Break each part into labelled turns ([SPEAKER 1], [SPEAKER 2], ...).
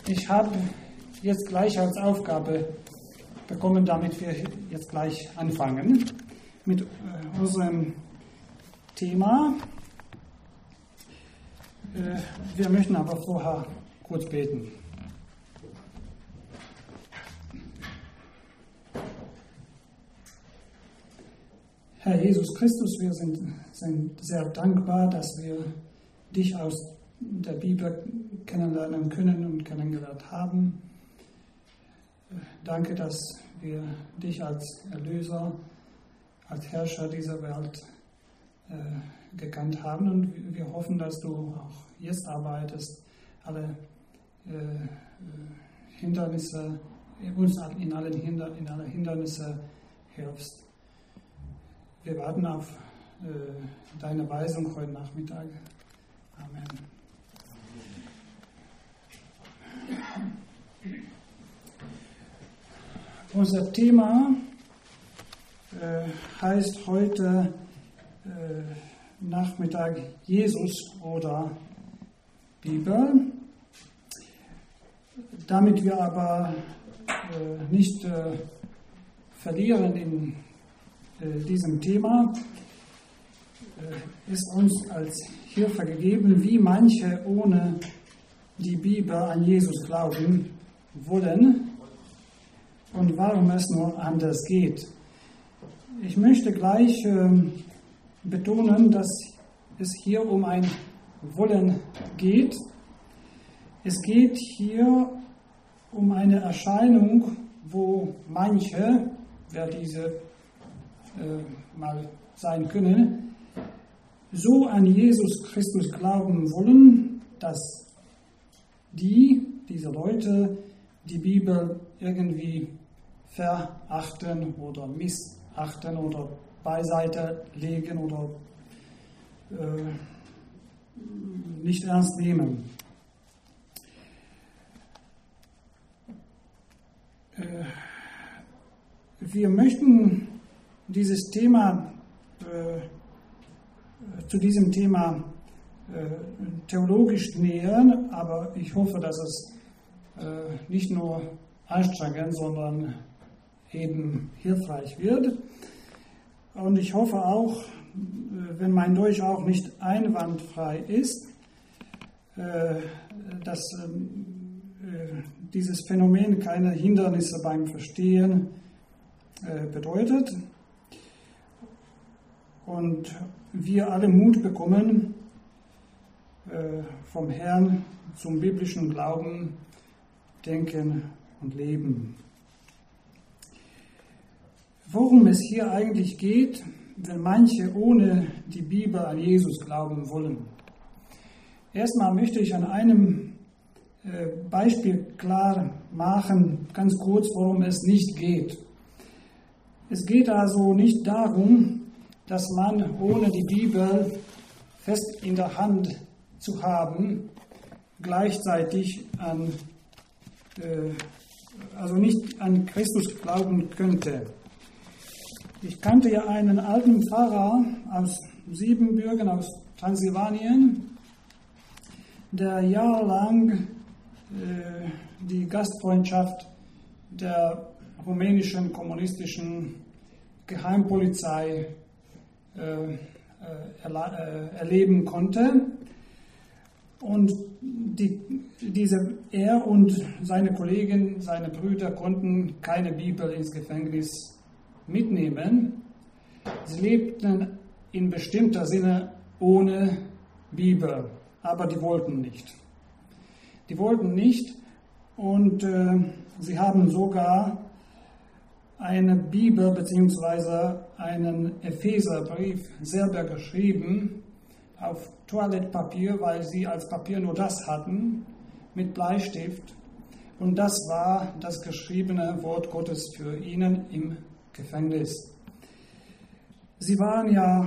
[SPEAKER 1] Ich habe jetzt gleich als Aufgabe bekommen, damit wir jetzt gleich anfangen mit unserem Thema. Wir möchten aber vorher kurz beten. Herr Jesus Christus, wir sind sehr dankbar, dass wir dich aus der Bibel kennenlernen können und kennengelernt haben. Danke, dass wir dich als Erlöser, als Herrscher dieser Welt gekannt haben, und wir hoffen, dass du auch jetzt arbeitest, alle Hindernisse, uns in alle Hindernisse hilfst. Wir warten auf deine Weisung heute Nachmittag. Amen. Unser Thema heißt heute Nachmittag Jesus oder Bibel. Damit wir aber nicht verlieren in diesem Thema, ist uns als Hilfe gegeben, wie manche ohne die Bibel an Jesus glauben wollen und warum es nur anders geht. Ich möchte gleich betonen, dass es hier um ein Wollen geht. Es geht hier um eine Erscheinung, wo manche, wer diese mal sein können, so an Jesus Christus glauben wollen, dass diese Leute die Bibel irgendwie verachten oder missachten oder beiseite legen oder nicht ernst nehmen. Wir möchten zu diesem Thema theologisch nähern, aber ich hoffe, dass es nicht nur anstrengend, sondern eben hilfreich wird. Und ich hoffe auch, wenn mein Deutsch auch nicht einwandfrei ist, dass dieses Phänomen keine Hindernisse beim Verstehen bedeutet und wir alle Mut bekommen, vom Herrn zum biblischen Glauben denken und leben. Worum es hier eigentlich geht, wenn manche ohne die Bibel an Jesus glauben wollen. Erstmal möchte ich an einem Beispiel klar machen, ganz kurz, worum es nicht geht. Es geht also nicht darum, dass man ohne die Bibel fest in der Hand zu haben, gleichzeitig nicht an Christus glauben könnte. Ich kannte ja einen alten Pfarrer aus Siebenbürgen, aus Transsilvanien, der jahrelang die Gastfreundschaft der rumänischen kommunistischen Geheimpolizei erleben konnte. Und er und seine Kollegen, seine Brüder konnten keine Bibel ins Gefängnis mitnehmen. Sie lebten in bestimmter Sinne ohne Bibel, aber die wollten nicht. Die wollten nicht und sie haben sogar eine Bibel bzw. einen Epheserbrief selber geschrieben auf Toilettpapier, weil sie als Papier nur das hatten, mit Bleistift. Und das war das geschriebene Wort Gottes für ihnen im Gefängnis. Sie waren ja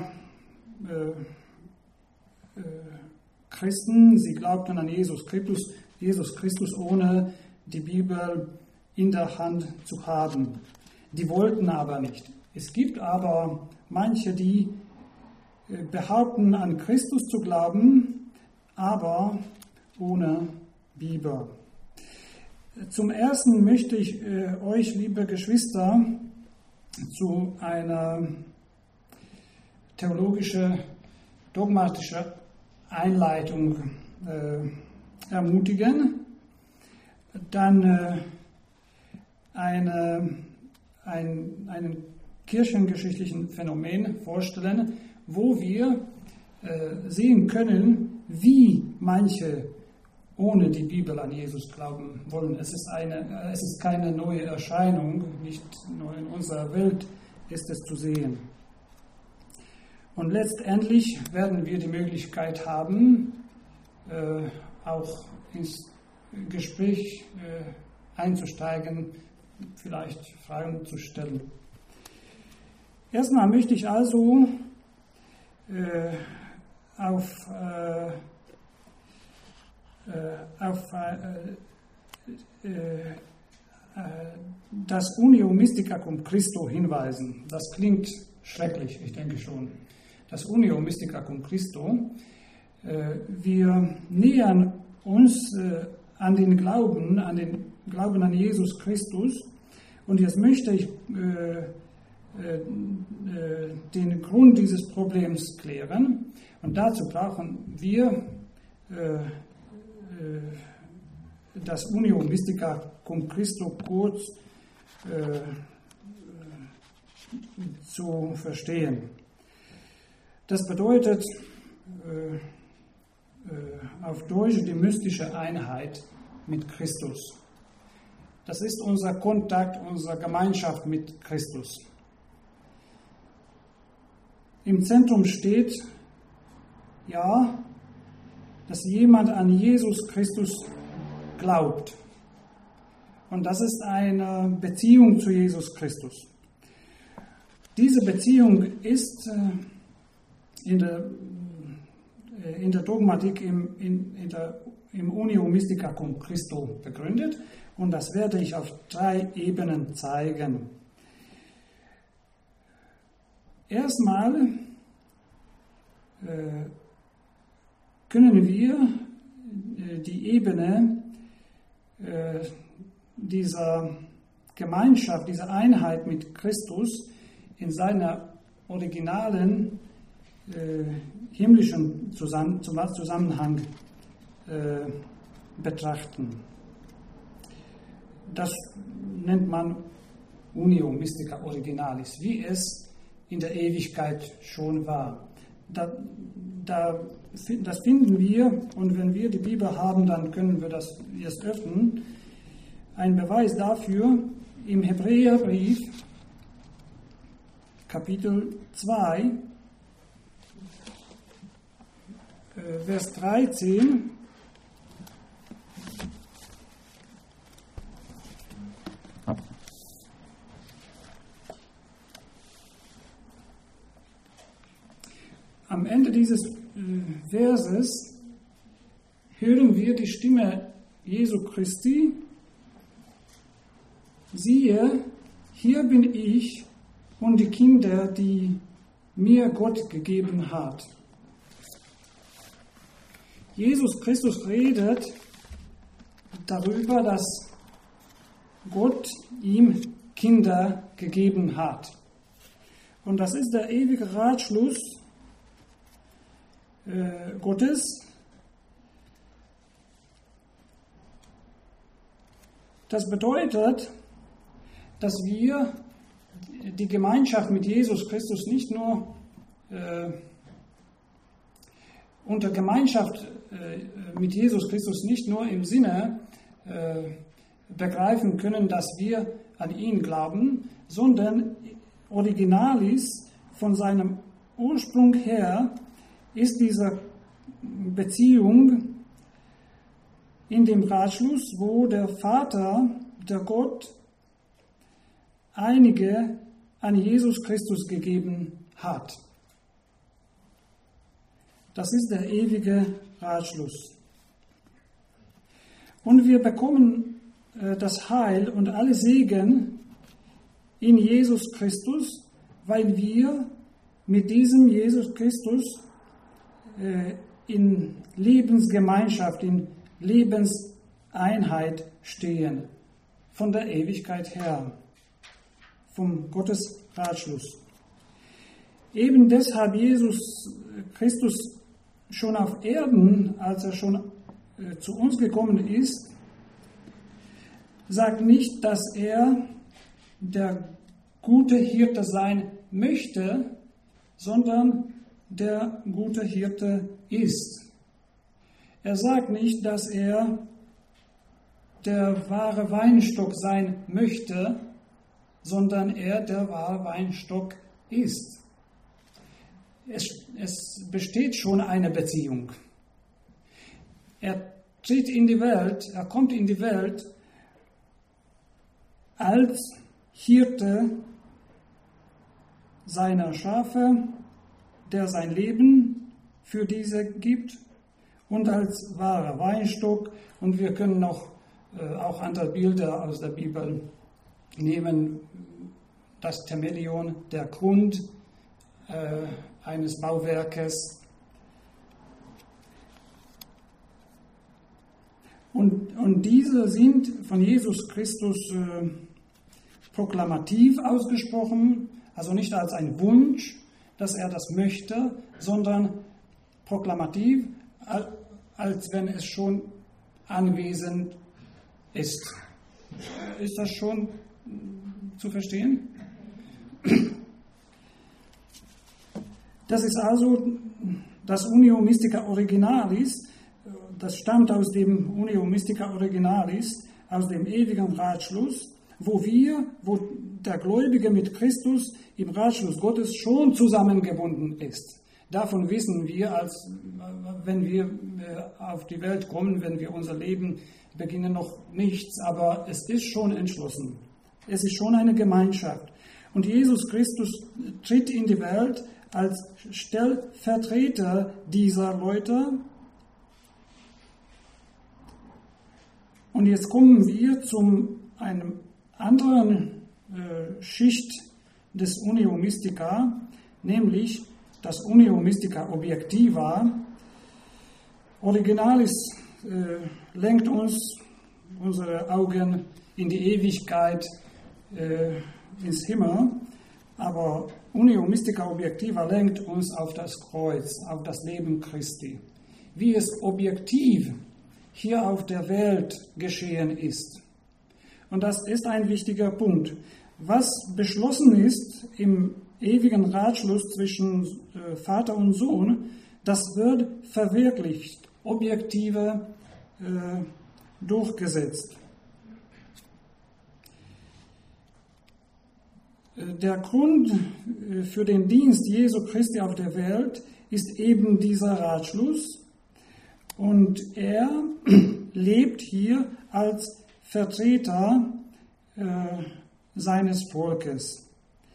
[SPEAKER 1] Christen, sie glaubten an Jesus Christus ohne die Bibel in der Hand zu haben. Die wollten aber nicht. Es gibt aber manche, die behaupten, an Christus zu glauben, aber ohne Bibel. Zum Ersten möchte ich euch, liebe Geschwister, zu einer theologischen, dogmatischen Einleitung ermutigen, dann einen kirchengeschichtlichen Phänomen vorstellen, wo wir sehen können, wie manche ohne die Bibel an Jesus glauben wollen. Es ist keine neue Erscheinung, nicht nur in unserer Welt ist es zu sehen. Und letztendlich werden wir die Möglichkeit haben, auch ins Gespräch einzusteigen, vielleicht Fragen zu stellen. Erstmal möchte ich also auf das Unio Mysticacum Christo hinweisen. Das klingt schrecklich, ich denke schon. Das Unio Mysticacum Christo. Wir nähern uns an den Glauben an Jesus Christus. Und jetzt möchte ich den Grund dieses Problems klären. Und dazu brauchen wir das Unio Mysticacum Christo kurz zu verstehen. Das bedeutet auf Deutsch die mystische Einheit mit Christus. Das ist unser Kontakt, unsere Gemeinschaft mit Christus. Im Zentrum steht, ja, dass jemand an Jesus Christus glaubt. Und das ist eine Beziehung zu Jesus Christus. Diese Beziehung ist in der Dogmatik im Unio Mysticacum Christo begründet. Und das werde ich auf 3 Ebenen zeigen. Erstmal können wir die Ebene dieser Gemeinschaft, dieser Einheit mit Christus in seiner originalen himmlischen Zusammenhang betrachten. Das nennt man Unio Mystica Originalis, wie es in der Ewigkeit schon war. Das finden wir, und wenn wir die Bibel haben, dann können wir das jetzt öffnen. Ein Beweis dafür im Hebräerbrief, Kapitel 2, Vers 13. Am Ende dieses Verses hören wir die Stimme Jesu Christi. Siehe, hier bin ich und die Kinder, die mir Gott gegeben hat. Jesus Christus redet darüber, dass Gott ihm Kinder gegeben hat. Und das ist der ewige Ratschluss Gottes. Das bedeutet, dass wir die Gemeinschaft mit Jesus Christus nicht nur unter Gemeinschaft mit Jesus Christus nicht nur im Sinne begreifen können, dass wir an ihn glauben, sondern originalis von seinem Ursprung her ist diese Beziehung in dem Ratschluss, wo der Vater, der Gott, einige an Jesus Christus gegeben hat. Das ist der ewige Ratschluss. Und wir bekommen das Heil und alle Segen in Jesus Christus, weil wir mit diesem Jesus Christus in Lebensgemeinschaft, in Lebenseinheit Einheit stehen, von der Ewigkeit her, vom Gottes Ratschluss. Eben deshalb Jesus Christus schon auf Erden, als er schon zu uns gekommen ist, sagt nicht, dass er der gute Hirte sein möchte, sondern der gute Hirte ist. Er sagt nicht, dass er der wahre Weinstock sein möchte, sondern er der wahre Weinstock ist. Es besteht schon eine Beziehung. Er tritt in die Welt, er kommt in die Welt als Hirte seiner Schafe, der sein Leben für diese gibt, und als wahrer Weinstock. Und wir können noch auch andere Bilder aus der Bibel nehmen. Das Temelion, der Grund eines Bauwerkes. Und diese sind von Jesus Christus proklamativ ausgesprochen, also nicht als ein Wunsch, dass er das möchte, sondern proklamativ, als wenn es schon anwesend ist. Ist das schon zu verstehen? Das ist also das Unio Mystica Originalis, das stammt aus dem Unio Mystica Originalis, aus dem ewigen Ratschluss, wo der Gläubige mit Christus im Ratschluss Gottes schon zusammengebunden ist. Davon wissen wir, als wenn wir auf die Welt kommen, wenn wir unser Leben beginnen, noch nichts, aber es ist schon entschlossen. Es ist schon eine Gemeinschaft. Und Jesus Christus tritt in die Welt als Stellvertreter dieser Leute. Und jetzt kommen wir zu einem anderen Schicht des Unio Mystica, nämlich das Unio Mystica Objectiva. Originalis lenkt uns unsere Augen in die Ewigkeit, ins Himmel, aber Unio Mystica Objectiva lenkt uns auf das Kreuz, auf das Leben Christi. Wie es objektiv hier auf der Welt geschehen ist. Und das ist ein wichtiger Punkt. Was beschlossen ist im ewigen Ratschluss zwischen Vater und Sohn, das wird verwirklicht, objektive durchgesetzt. Der Grund für den Dienst Jesu Christi auf der Welt ist eben dieser Ratschluss. Und er lebt hier als Vertreter seines Volkes.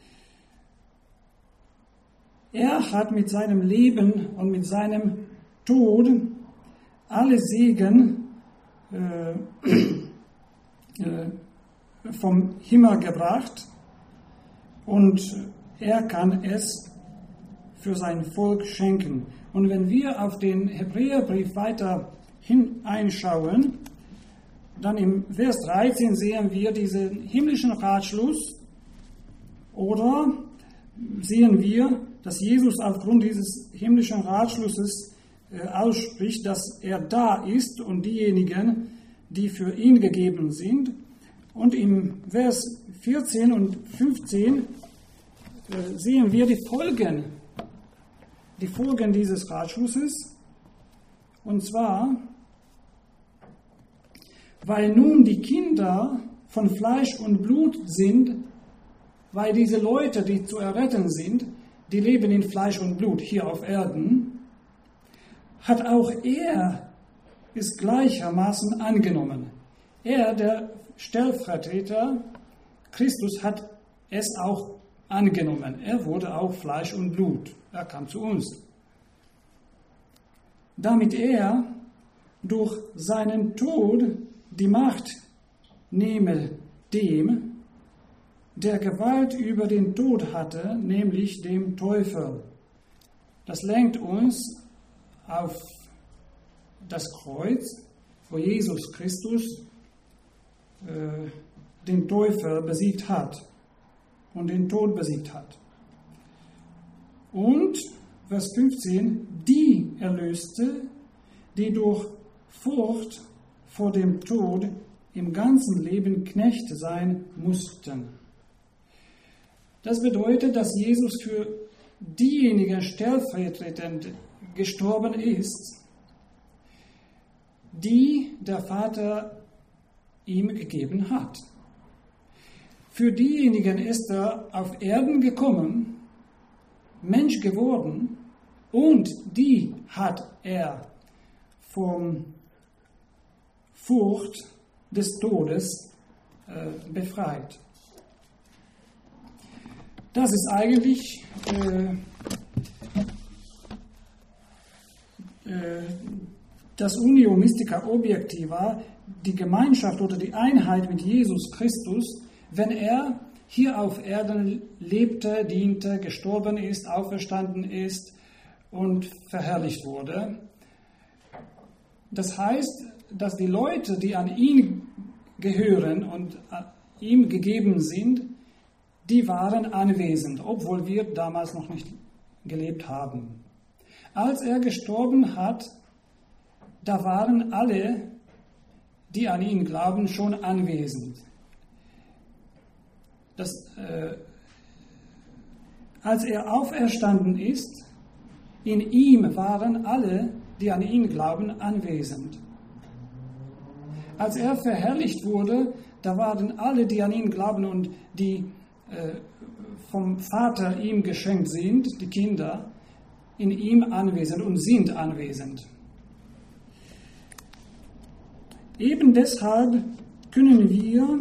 [SPEAKER 1] Er hat mit seinem Leben und mit seinem Tod alle Segen vom Himmel gebracht und er kann es für sein Volk schenken. Und wenn wir auf den Hebräerbrief weiter hineinschauen, dann im Vers 13 sehen wir diesen himmlischen Ratschluss oder sehen wir, dass Jesus aufgrund dieses himmlischen Ratschlusses ausspricht, dass er da ist und diejenigen, die für ihn gegeben sind. Und im Vers 14 und 15 sehen wir die Folgen dieses Ratschlusses. Und zwar, weil nun die Kinder von Fleisch und Blut sind, weil diese Leute, die zu erretten sind, die leben in Fleisch und Blut hier auf Erden, hat auch er es gleichermaßen angenommen. Er, der Stellvertreter Christus, hat es auch angenommen. Er wurde auch Fleisch und Blut. Er kam zu uns. Damit er durch seinen Tod die Macht nehme dem, der Gewalt über den Tod hatte, nämlich dem Teufel. Das lenkt uns auf das Kreuz, wo Jesus Christus den Teufel besiegt hat und den Tod besiegt hat. Und, Vers 15, die erlöste, die durch Furcht vor dem Tod im ganzen Leben Knechte sein mussten. Das bedeutet, dass Jesus für diejenigen stellvertretend gestorben ist, die der Vater ihm gegeben hat. Für diejenigen ist er auf Erden gekommen, Mensch geworden, und die hat er von Furcht des Todes befreit. Das ist eigentlich das Unio Mystica Objectiva, die Gemeinschaft oder die Einheit mit Jesus Christus, wenn er hier auf Erden lebte, diente, gestorben ist, auferstanden ist und verherrlicht wurde. Das heißt, dass die Leute, die an ihn gehören und ihm gegeben sind, die waren anwesend, obwohl wir damals noch nicht gelebt haben. Als er gestorben hat, da waren alle, die an ihn glauben, schon anwesend. Als er auferstanden ist, in ihm waren alle, die an ihn glauben, anwesend. Als er verherrlicht wurde, da waren alle, die an ihn glauben und die vom Vater ihm geschenkt sind, die Kinder, in ihm anwesend und sind anwesend. Eben deshalb können wir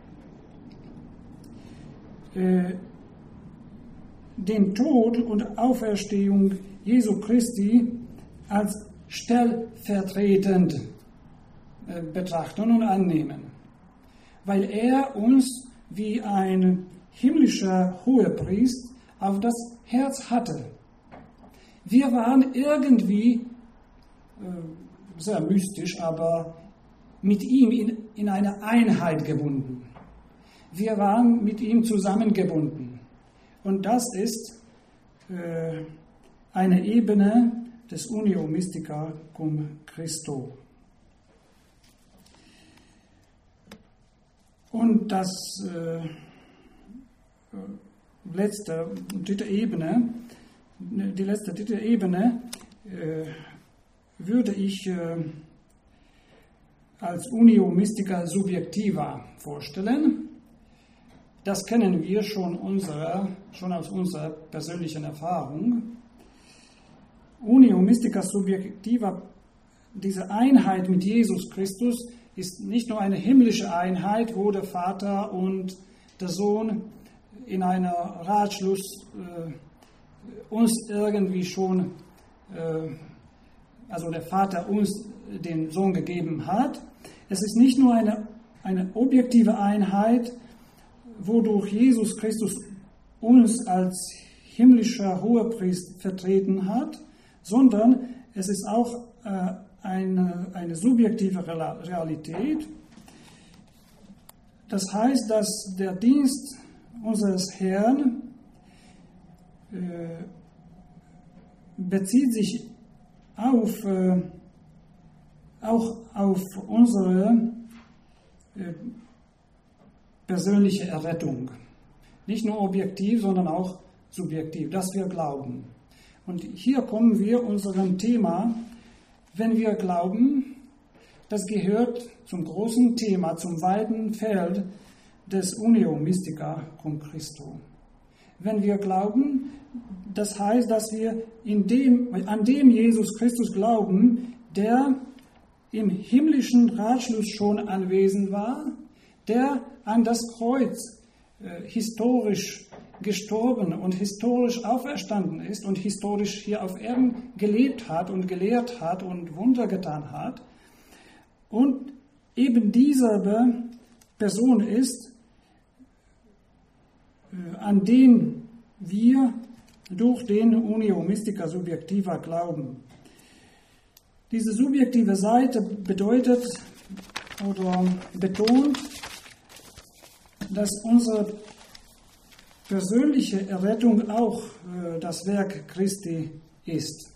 [SPEAKER 1] den Tod und Auferstehung Jesu Christi als stellvertretend betrachten und annehmen, weil er uns wie ein himmlischer Hohepriester auf das Herz hatte. Wir waren irgendwie, sehr mystisch, aber mit ihm in eine Einheit gebunden. Wir waren mit ihm zusammengebunden. Und das ist eine Ebene des Unio Mystica cum Christo. Und die dritte Ebene würde ich als Unio Mystica Subjectiva vorstellen. Das kennen wir schon aus unserer persönlichen Erfahrung. Unio Mystica Subjectiva, diese Einheit mit Jesus Christus, ist nicht nur eine himmlische Einheit, wo der Vater und der Sohn in einer Ratschluss uns irgendwie schon, also der Vater uns den Sohn gegeben hat. Es ist nicht nur eine objektive Einheit, wodurch Jesus Christus uns als himmlischer Hohepriester vertreten hat, sondern es ist auch eine subjektive Realität. Das heißt, dass der Dienst unseres Herrn bezieht sich auch auf unsere persönliche Errettung. Nicht nur objektiv, sondern auch subjektiv, dass wir glauben. Und hier kommen wir unserem Thema, wenn wir glauben, das gehört zum großen Thema, zum weiten Feld des Unio Mystica cum Christo. Wenn wir glauben, das heißt, dass wir an dem Jesus Christus glauben, der im himmlischen Ratschluss schon anwesend war, der an das Kreuz historisch gestorben und historisch auferstanden ist und historisch hier auf Erden gelebt hat und gelehrt hat und Wunder getan hat. Und eben dieselbe Person ist, an den wir durch den Unio Mystica Subjectiva glauben. Diese subjektive Seite bedeutet oder betont, dass unsere persönliche Errettung auch das Werk Christi ist.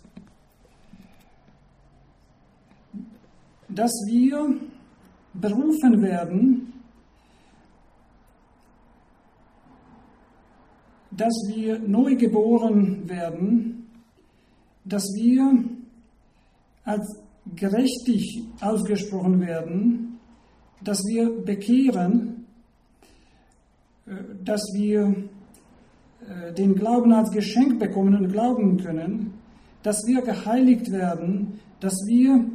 [SPEAKER 1] Dass wir berufen werden, dass wir neu geboren werden, dass wir als gerechtig ausgesprochen werden, dass wir bekehren, dass wir den Glauben als Geschenk bekommen und glauben können, dass wir geheiligt werden, dass wir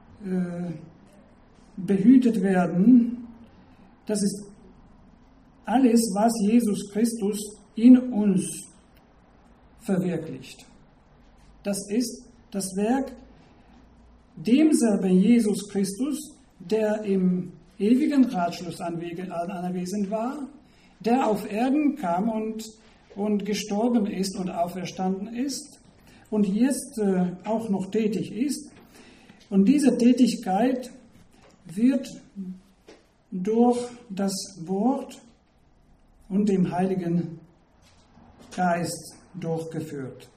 [SPEAKER 1] behütet werden. Das ist alles, was Jesus Christus in uns verwirklicht. Das ist das Werk demselben Jesus Christus, der im ewigen Ratschluss anwesend war, der auf Erden kam und gestorben ist und auferstanden ist und jetzt auch noch tätig ist. Und diese Tätigkeit wird durch das Wort und dem Heiligen Geist durchgeführt.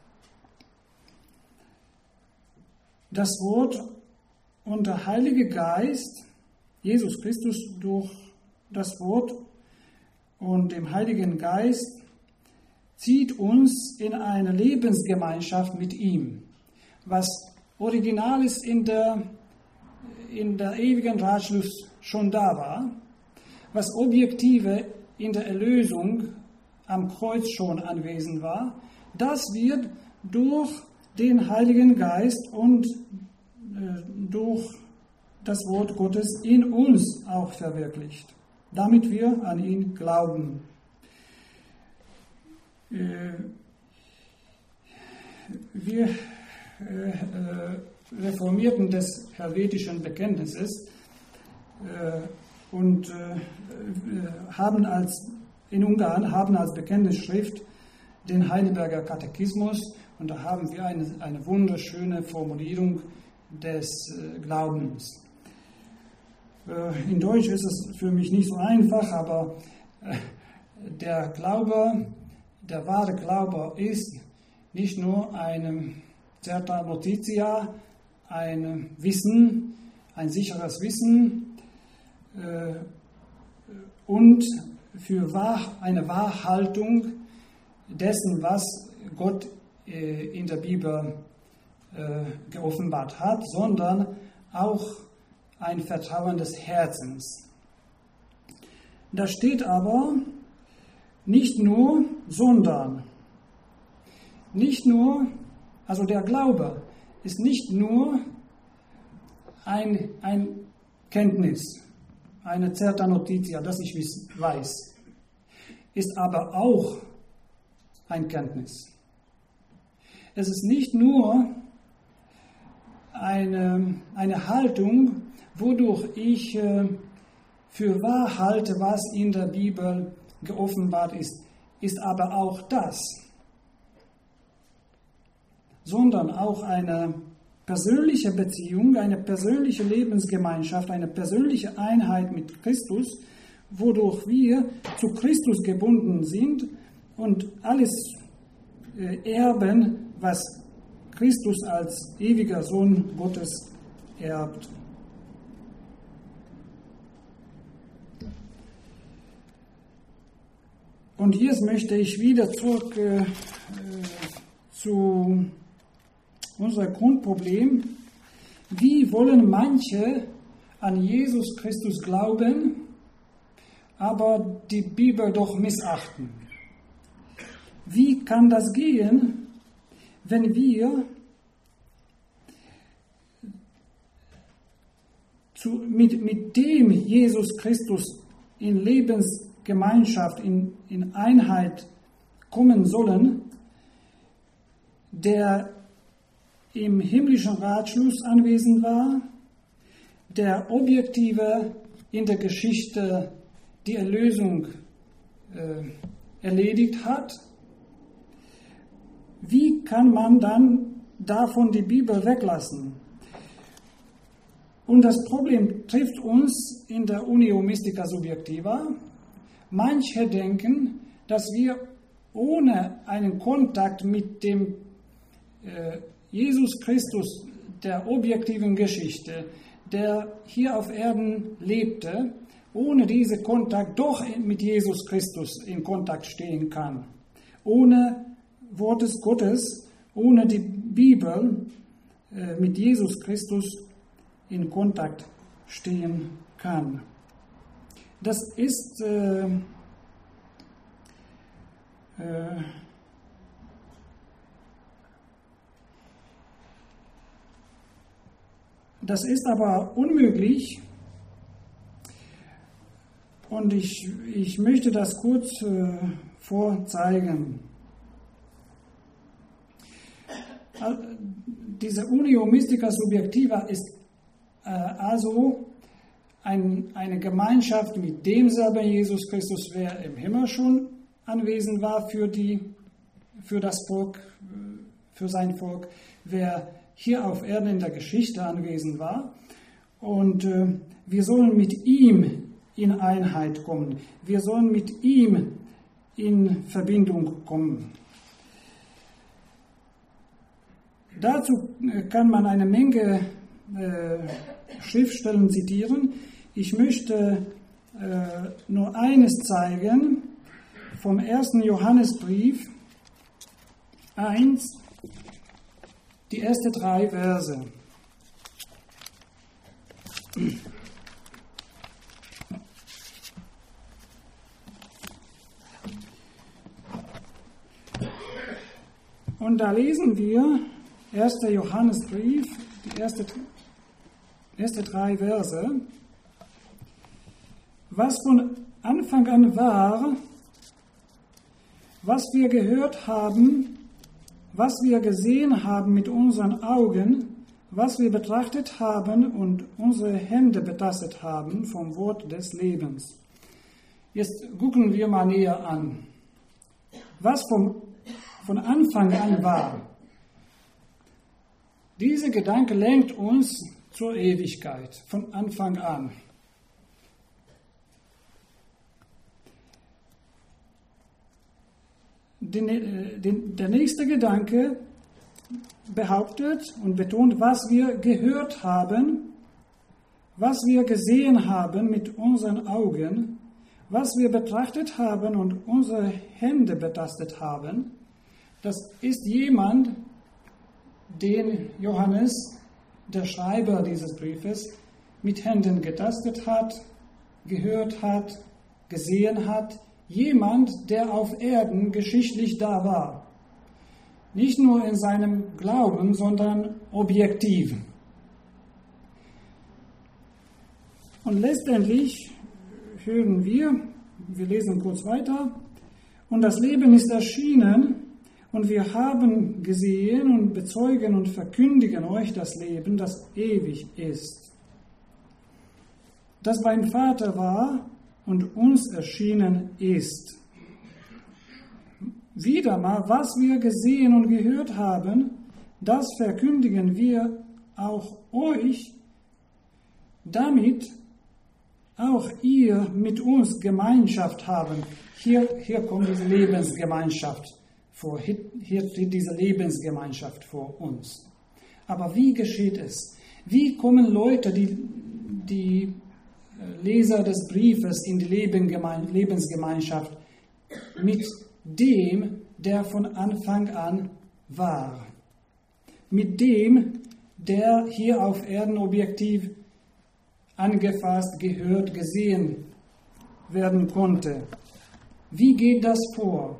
[SPEAKER 1] Das Wort und der Heilige Geist, Jesus Christus durch das Wort und dem Heiligen Geist, zieht uns in eine Lebensgemeinschaft mit ihm, was Originales in der ewigen Ratschluss schon da war, was Objektive in der Erlösung am Kreuz schon anwesend war, das wird durch den Heiligen Geist und durch das Wort Gottes in uns auch verwirklicht, damit wir an ihn glauben. Wir Reformierten des Helvetischen Bekenntnisses in Ungarn haben als Bekenntnisschrift den Heidelberger Katechismus, und da haben wir eine wunderschöne Formulierung des Glaubens. In Deutsch ist es für mich nicht so einfach, aber der wahre Glaube ist nicht nur eine certa notitia, ein Wissen, ein sicheres Wissen und für eine Wahrhaltung dessen, was Gott in der Bibel geoffenbart hat, sondern auch ein Vertrauen des Herzens. Da steht aber nicht nur, sondern. Nicht nur, also der Glaube ist nicht nur ein Kenntnis, eine certa notitia, das ich weiß, ist aber auch ein Kenntnis. Es ist nicht nur eine Haltung, wodurch ich für wahr halte, was in der Bibel geoffenbart ist aber auch das, sondern auch eine persönliche Beziehung, eine persönliche Lebensgemeinschaft, eine persönliche Einheit mit Christus, wodurch wir zu Christus gebunden sind und alles erben, was Christus als ewiger Sohn Gottes erbt. Und jetzt möchte ich wieder zurück zu unser Grundproblem: Wie wollen manche an Jesus Christus glauben, aber die Bibel doch missachten? Wie kann das gehen, wenn wir mit dem Jesus Christus in Lebensgemeinschaft, in Einheit kommen sollen, der im himmlischen Ratschluss anwesend war, der objektive in der Geschichte die Erlösung erledigt hat? Wie kann man dann davon die Bibel weglassen? Und das Problem trifft uns in der Unio Mystica Subjectiva. Manche denken, dass wir ohne einen Kontakt mit dem Jesus Christus der objektiven Geschichte, der hier auf Erden lebte, ohne diesen Kontakt doch mit Jesus Christus in Kontakt stehen kann. Ohne Wortes Gottes, ohne die Bibel mit Jesus Christus in Kontakt stehen kann. Das ist aber unmöglich und ich möchte das kurz vorzeigen. Diese Unio Mystica Subjectiva ist also eine Gemeinschaft mit demselben Jesus Christus, wer im Himmel schon anwesend war für das Volk, für sein Volk, wer hier auf Erden in der Geschichte anwesend war. Und wir sollen mit ihm in Einheit kommen. Wir sollen mit ihm in Verbindung kommen. Dazu kann man eine Menge Schriftstellen zitieren. Ich möchte nur eines zeigen vom 1. Johannesbrief 1, die ersten 3 Verse. Und da lesen wir 1. Johannesbrief, die ersten 3 Verse. Was von Anfang an war, was wir gehört haben, was wir gesehen haben mit unseren Augen, was wir betrachtet haben und unsere Hände betastet haben vom Wort des Lebens. Jetzt gucken wir mal näher an. Was von Anfang an war. Dieser Gedanke lenkt uns zur Ewigkeit, von Anfang an. Der nächste Gedanke behauptet und betont, was wir gehört haben, was wir gesehen haben mit unseren Augen, was wir betrachtet haben und unsere Hände betastet haben. Das ist jemand, den Johannes, der Schreiber dieses Briefes, mit Händen getastet hat, gehört hat, gesehen hat. Jemand, der auf Erden geschichtlich da war. Nicht nur in seinem Glauben, sondern objektiv. Und letztendlich hören wir lesen kurz weiter, und das Leben ist erschienen, und wir haben gesehen und bezeugen und verkündigen euch das Leben, das ewig ist, das beim Vater war und uns erschienen ist. Wieder mal, was wir gesehen und gehört haben, das verkündigen wir auch euch, damit auch ihr mit uns Gemeinschaft haben. Hier kommt diese Lebensgemeinschaft vor. Hier steht diese Lebensgemeinschaft vor uns. Aber wie geschieht es? Wie kommen Leute, die Leser des Briefes, in die Lebensgemeinschaft mit dem, der von Anfang an war? Mit dem, der hier auf Erden objektiv angefasst, gehört, gesehen werden konnte. Wie geht das vor?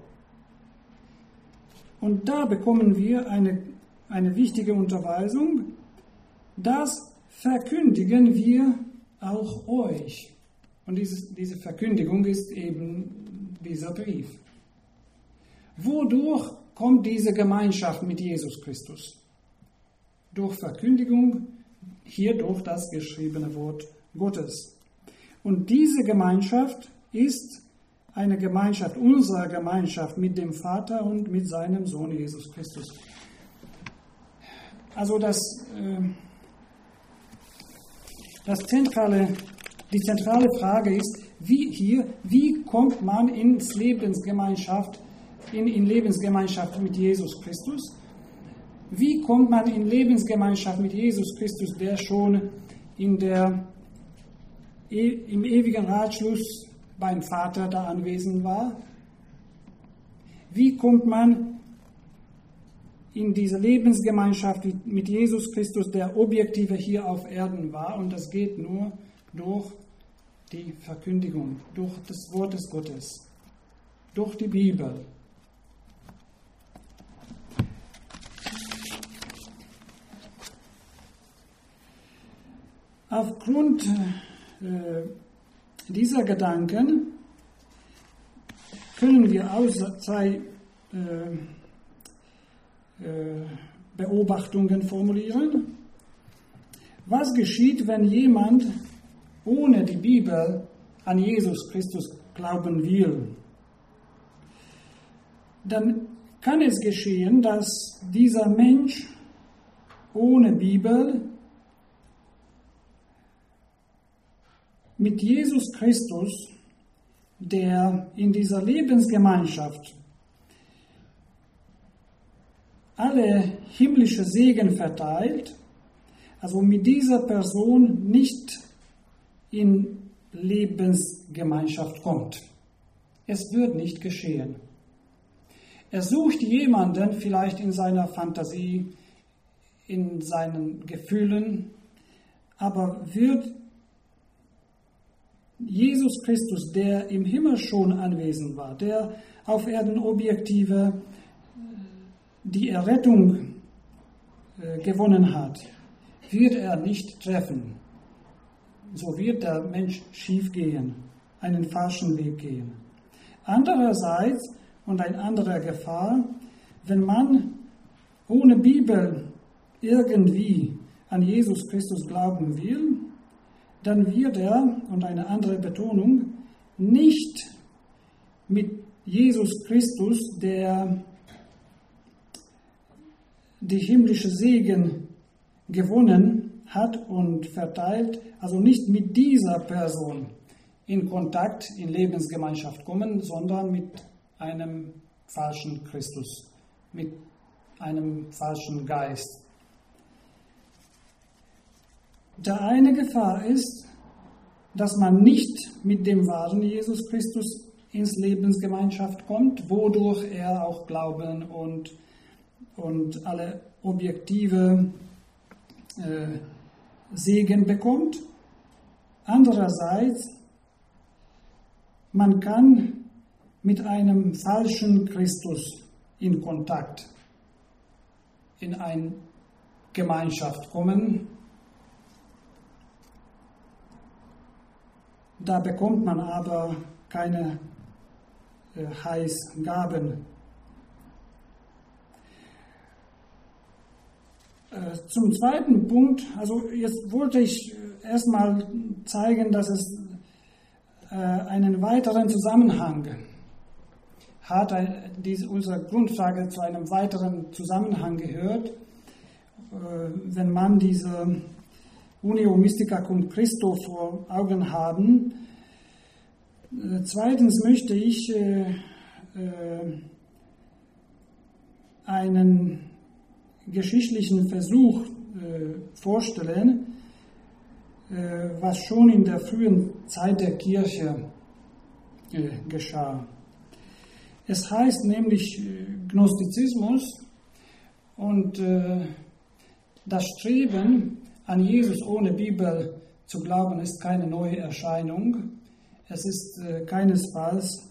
[SPEAKER 1] Und da bekommen wir eine wichtige Unterweisung. Das verkündigen wir auch euch. Und diese Verkündigung ist eben dieser Brief. Wodurch kommt diese Gemeinschaft mit Jesus Christus? Durch Verkündigung, hier durch das geschriebene Wort Gottes. Und diese Gemeinschaft ist eine Gemeinschaft, unsere Gemeinschaft mit dem Vater und mit seinem Sohn Jesus Christus. Also die zentrale Frage ist, wie kommt man in Lebensgemeinschaft mit Jesus Christus? Wie kommt man in Lebensgemeinschaft mit Jesus Christus, der schon im ewigen Ratschluss beim Vater da anwesend war? Wie kommt man in diese Lebensgemeinschaft mit Jesus Christus, der Objektive hier auf Erden war? Und das geht nur durch die Verkündigung, durch das Wort des Gottes, durch die Bibel. Aufgrund dieser Gedanken können wir zwei Beobachtungen formulieren. Was geschieht, wenn jemand ohne die Bibel an Jesus Christus glauben will? Dann kann es geschehen, dass dieser Mensch ohne Bibel mit Jesus Christus, der in dieser Lebensgemeinschaft alle himmlische Segen verteilt, also mit dieser Person nicht in Lebensgemeinschaft kommt. Es wird nicht geschehen. Er sucht jemanden vielleicht in seiner Fantasie, in seinen Gefühlen, aber wird Jesus Christus, der im Himmel schon anwesend war, der auf Erden objektive die Errettung gewonnen hat, wird er nicht treffen. So wird der Mensch schief gehen, einen falschen Weg gehen. Andererseits, und eine andere Gefahr, wenn man ohne Bibel irgendwie an Jesus Christus glauben will, dann wird er, und eine andere Betonung, nicht mit Jesus Christus, der die himmlische Segen gewonnen hat und verteilt, also nicht mit dieser Person in Kontakt, in Lebensgemeinschaft kommen, sondern mit einem falschen Christus, mit einem falschen Geist. Die eine Gefahr ist, dass man nicht mit dem wahren Jesus Christus ins Lebensgemeinschaft kommt, wodurch er auch Glauben und alle objektive Segen bekommt. Andererseits, man kann mit einem falschen Christus in Kontakt, in eine Gemeinschaft kommen. Da bekommt man aber keine Heilsgaben. Zum zweiten Punkt, also jetzt wollte ich erstmal zeigen, dass es einen weiteren Zusammenhang hat, unsere Grundfrage zu einem weiteren Zusammenhang gehört, wenn man diese Unio Mystica cum Christo vor Augen haben. Zweitens möchte ich einen geschichtlichen Versuch vorstellen, was schon in der frühen Zeit der Kirche geschah. Es heißt nämlich Gnostizismus, und das Streben an Jesus ohne Bibel zu glauben ist keine neue Erscheinung. Es ist keinesfalls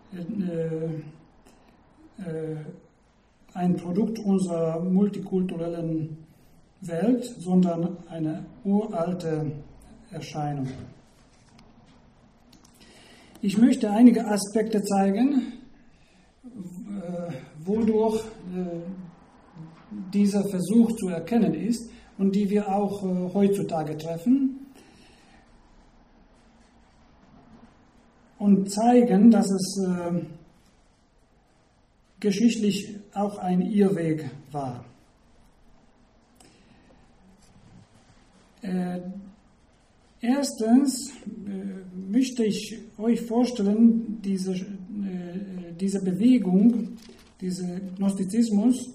[SPEAKER 1] ein Produkt unserer multikulturellen Welt, sondern eine uralte Erscheinung. Ich möchte einige Aspekte zeigen, wodurch dieser Versuch zu erkennen ist und die wir auch heutzutage treffen, und zeigen, dass es geschichtlich auch ein Irrweg war. Erstens möchte ich euch vorstellen, diese Bewegung, dieser Gnostizismus,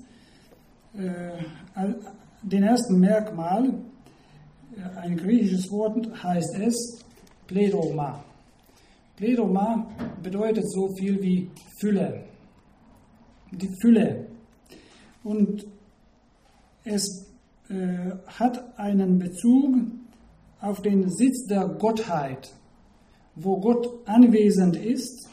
[SPEAKER 1] den ersten Merkmal, ein griechisches Wort heißt es Pleroma. Pleroma bedeutet so viel wie Fülle, die Fülle. Und es hat einen Bezug auf den Sitz der Gottheit, wo Gott anwesend ist,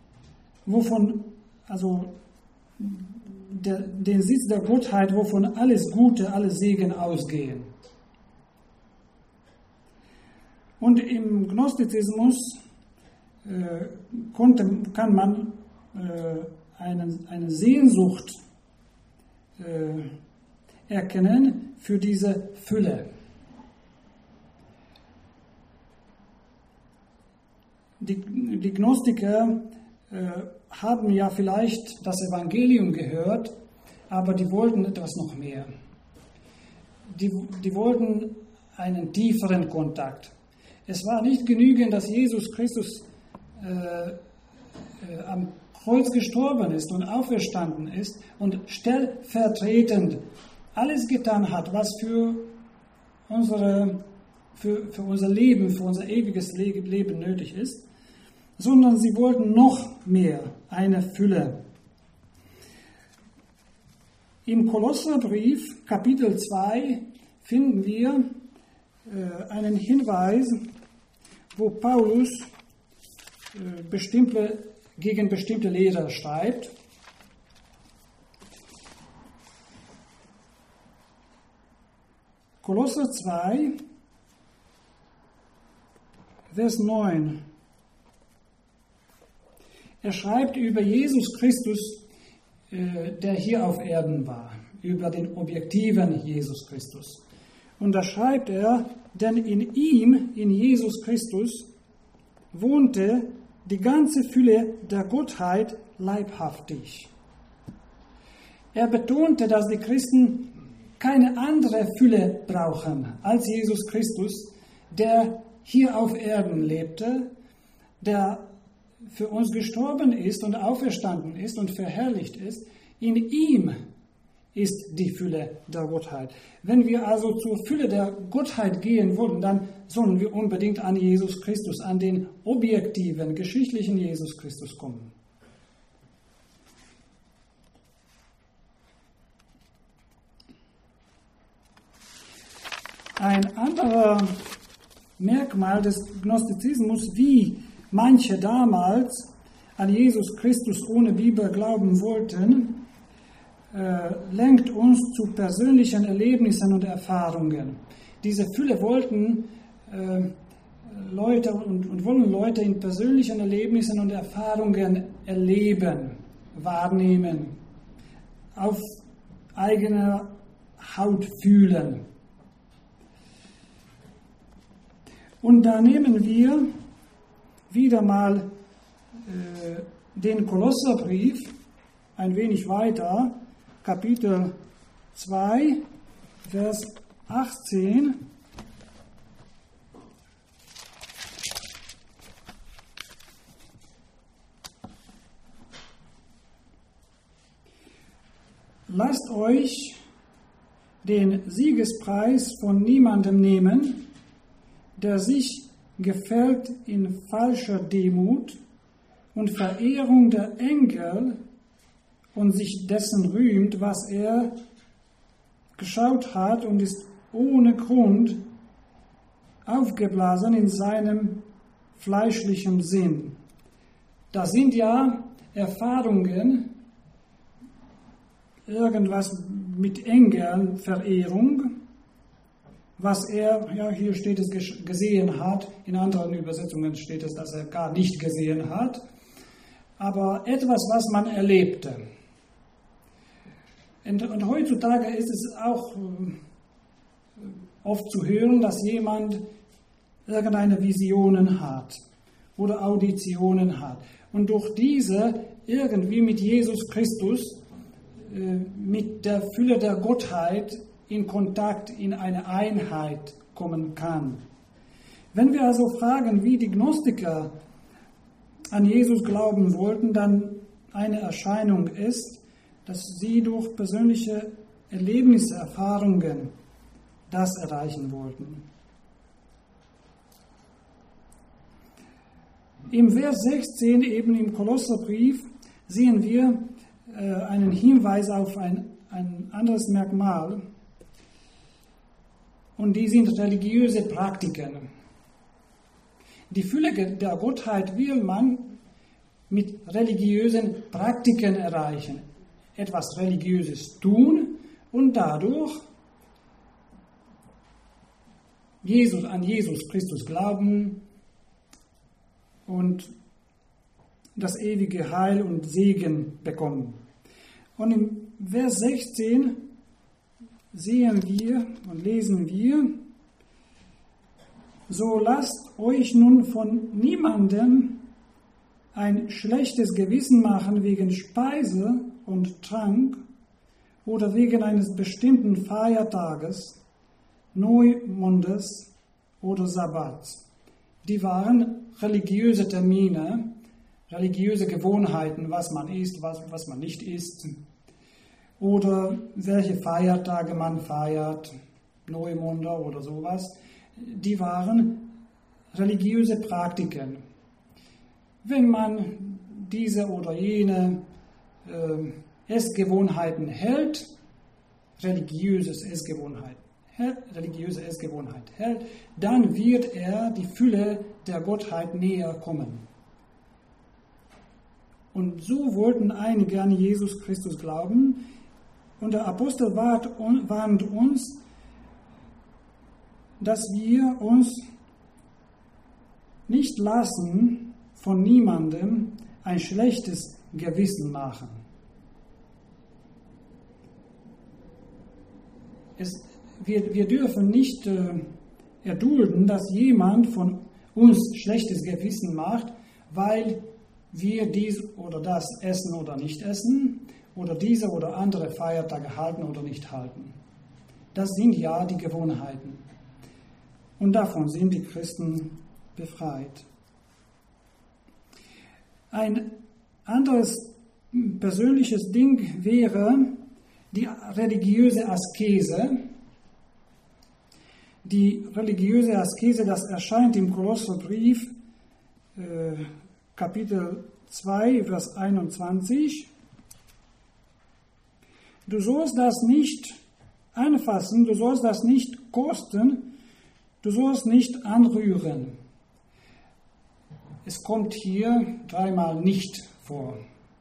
[SPEAKER 1] den Sitz der Gottheit, wovon alles Gute, alle Segen ausgehen. Und im Gnostizismus kann man eine Sehnsucht erkennen für diese Fülle. Die Gnostiker haben ja vielleicht das Evangelium gehört, aber die wollten etwas noch mehr. Die wollten einen tieferen Kontakt. Es war nicht genügend, dass Jesus Christus am Kreuz gestorben ist und auferstanden ist und stellvertretend alles getan hat, was für unser Leben, für unser ewiges Leben nötig ist, sondern sie wollten noch mehr, eine Fülle. Im Kolosserbrief, Kapitel 2, finden wir einen Hinweis, wo Paulus gegen bestimmte Lehrer schreibt. Kolosser 2, Vers 9. Er schreibt über Jesus Christus, der hier auf Erden war, über den objektiven Jesus Christus. Und da schreibt er, denn in ihm, in Jesus Christus, wohnte die ganze Fülle der Gottheit leibhaftig. Er betonte, dass die Christen keine andere Fülle brauchen als Jesus Christus, der hier auf Erden lebte, der für uns gestorben ist und auferstanden ist und verherrlicht ist. In ihm ist die Fülle der Gottheit. Wenn wir also zur Fülle der Gottheit gehen wollen, dann sollen wir unbedingt an Jesus Christus, an den objektiven, geschichtlichen Jesus Christus kommen. Ein anderer Merkmal des Gnostizismus, wie manche damals an Jesus Christus ohne Bibel glauben wollten, lenkt uns zu persönlichen Erlebnissen und Erfahrungen. Diese Fülle wollten Leute und wollen Leute in persönlichen Erlebnissen und Erfahrungen erleben, wahrnehmen, auf eigener Haut fühlen. Und da nehmen wir wieder mal den Kolosserbrief ein wenig weiter, Kapitel 2, Vers 18. Lasst euch den Siegespreis von niemandem nehmen, der sich gefällt in falscher Demut und Verehrung der Engel und sich dessen rühmt, was er geschaut hat und ist ohne Grund aufgeblasen in seinem fleischlichen Sinn. Das sind ja Erfahrungen, irgendwas mit Engeln, Verehrung, was er, ja hier steht es, gesehen hat, in anderen Übersetzungen steht es, dass er gar nicht gesehen hat, aber etwas, was man erlebte. Und heutzutage ist es auch oft zu hören, dass jemand irgendeine Visionen hat oder Auditionen hat und durch diese irgendwie mit Jesus Christus, mit der Fülle der Gottheit in Kontakt, in eine Einheit kommen kann. Wenn wir also fragen, wie die Gnostiker an Jesus glauben wollten, dann eine Erscheinung ist, dass sie durch persönliche Erlebnisse, Erfahrungen das erreichen wollten. Im Vers 16, eben im Kolosserbrief, sehen wir einen Hinweis auf ein anderes Merkmal, und die sind religiöse Praktiken. Die Fülle der Gottheit will man mit religiösen Praktiken erreichen. Etwas Religiöses tun und dadurch an Jesus Christus glauben und das ewige Heil und Segen bekommen. Und im Vers 16 sehen wir und lesen wir: So lasst euch nun von niemandem ein schlechtes Gewissen machen wegen Speise und Trank oder wegen eines bestimmten Feiertages, Neumondes oder Sabbats. Die waren religiöse Termine, religiöse Gewohnheiten, was man isst, was man nicht isst, oder welche Feiertage man feiert, Neumonde oder sowas. Die waren religiöse Praktiken. Wenn man diese oder jene Essgewohnheiten hält, religiöse Essgewohnheit hält, dann wird er die Fülle der Gottheit näher kommen. Und so wollten einige an Jesus Christus glauben. Und der Apostel warnt uns, dass wir uns nicht lassen von niemandem ein schlechtes Gewissen machen. Wir dürfen nicht erdulden, dass jemand von uns schlechtes Gewissen macht, weil wir dies oder das essen oder nicht essen oder diese oder andere Feiertage halten oder nicht halten. Das sind ja die Gewohnheiten. Und davon sind die Christen befreit. Ein anderes persönliches Ding wäre die religiöse Askese. Die religiöse Askese, das erscheint im Kolosserbrief, Kapitel 2, Vers 21. Du sollst das nicht anfassen, du sollst das nicht kosten, du sollst nicht anrühren. Es kommt hier dreimal nicht vor.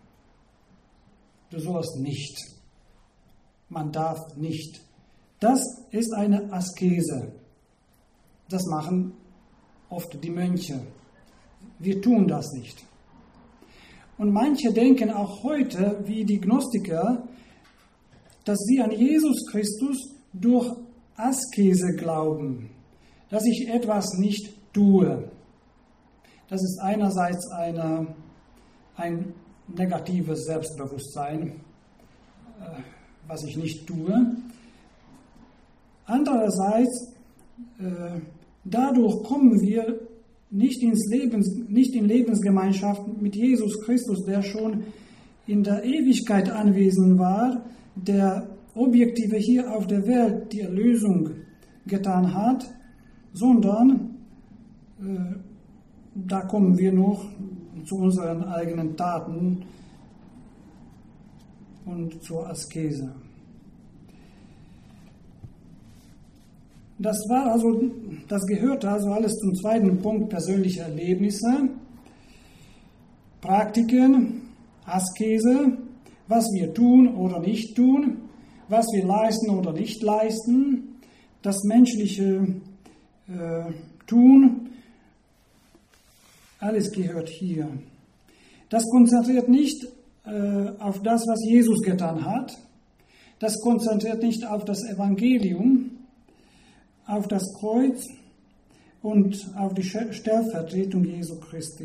[SPEAKER 1] Du sollst nicht. Man darf nicht. Das ist eine Askese. Das machen oft die Mönche. Wir tun das nicht. Und manche denken auch heute, wie die Gnostiker, dass sie an Jesus Christus durch Askese glauben, dass ich etwas nicht tue. Das ist einerseits ein negatives Selbstbewusstsein, was ich nicht tue. Andererseits, dadurch kommen wir nicht in Lebensgemeinschaft mit Jesus Christus, der schon in der Ewigkeit anwesend war, der objektive hier auf der Welt die Erlösung getan hat, sondern da kommen wir noch zu unseren eigenen Taten und zur Askese. Das gehört also alles zum zweiten Punkt, persönliche Erlebnisse, Praktiken, Askese, was wir tun oder nicht tun, was wir leisten oder nicht leisten, das menschliche Tun, alles gehört hier. Das konzentriert nicht auf das, was Jesus getan hat, das konzentriert nicht auf das Evangelium, auf das Kreuz und auf die Stellvertretung Jesu Christi.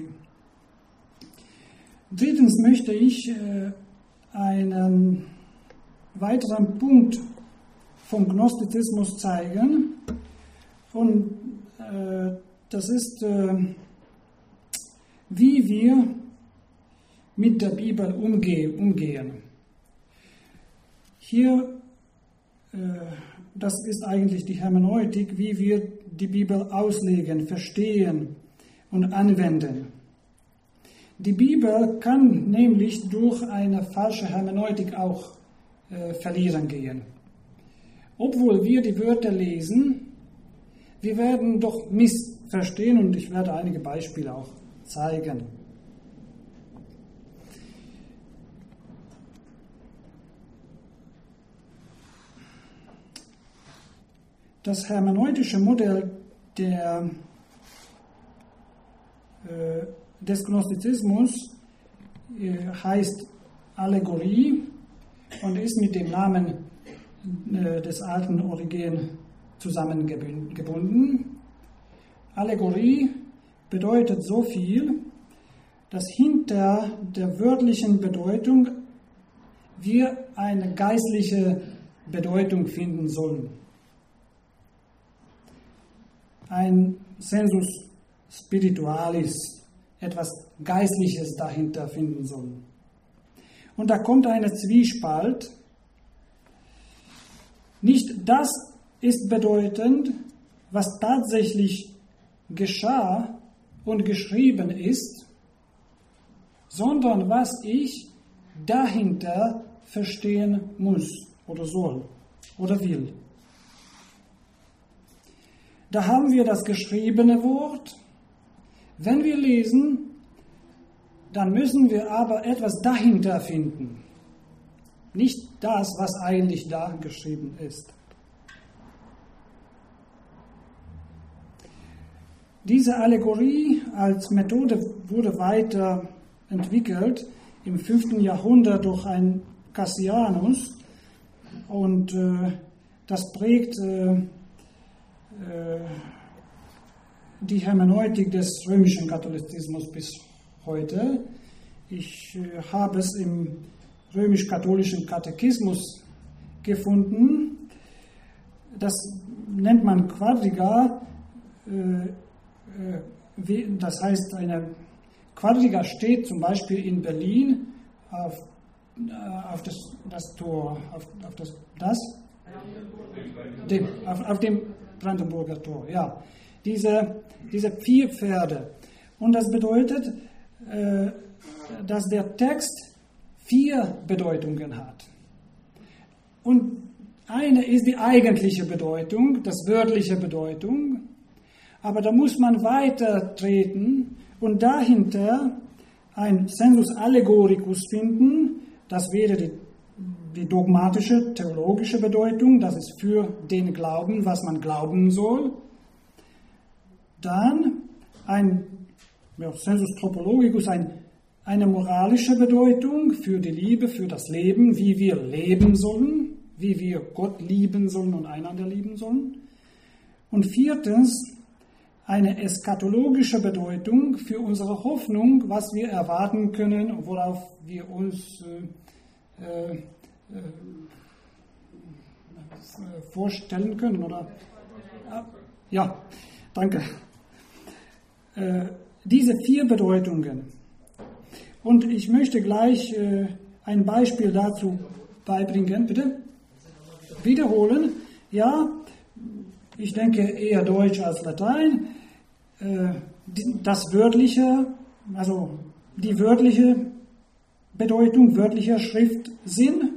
[SPEAKER 1] Drittens möchte ich einen weiteren Punkt vom Gnostizismus zeigen. Und das ist, wie wir mit der Bibel umgehen. Hier, das ist eigentlich die Hermeneutik, wie wir die Bibel auslegen, verstehen und anwenden. Die Bibel kann nämlich durch eine falsche Hermeneutik auch verlieren gehen. Obwohl wir die Wörter lesen, wir werden doch missverstehen und ich werde einige Beispiele auch zeigen. Das hermeneutische Modell des Gnostizismus heißt Allegorie und ist mit dem Namen des alten Origen zusammengebunden. Allegorie bedeutet so viel, dass hinter der wörtlichen Bedeutung wir eine geistliche Bedeutung finden sollen. Ein Sensus spiritualis, etwas Geistliches dahinter finden sollen. Und da kommt eine Zwiespalt. Nicht das ist bedeutend, was tatsächlich geschah und geschrieben ist, sondern was ich dahinter verstehen muss oder soll oder will. Da haben wir das geschriebene Wort. Wenn wir lesen, dann müssen wir aber etwas dahinter finden. Nicht das, was eigentlich da geschrieben ist. Diese Allegorie als Methode wurde weiterentwickelt im 5. Jahrhundert durch einen Cassianus und das prägt die Hermeneutik des römischen Katholizismus bis heute. Ich habe es im römisch-katholischen Katechismus gefunden. Das nennt man Quadriga. Das heißt, eine Quadriga steht zum Beispiel in Berlin auf das Tor, auf dem Brandenburger Tor, ja. Diese 4 Pferde. Und das bedeutet, dass der Text 4 Bedeutungen hat. Und eine ist die eigentliche Bedeutung, das wörtliche Bedeutung. Aber da muss man weiter treten und dahinter ein Sensus allegoricus finden. Das wäre die dogmatische, theologische Bedeutung. Das ist für den Glauben, was man glauben soll. Dann ein Sensus tropologicus, eine moralische Bedeutung für die Liebe, für das Leben, wie wir leben sollen, wie wir Gott lieben sollen und einander lieben sollen. Und 4. eine eschatologische Bedeutung für unsere Hoffnung, was wir erwarten können, worauf wir uns vorstellen können. Oder? Ja, danke. Diese 4 Bedeutungen. Und ich möchte gleich ein Beispiel dazu beibringen. Bitte? Wiederholen. Ja, ich denke eher Deutsch als Latein. Das wörtliche, also die wörtliche Bedeutung, wörtlicher Schriftsinn,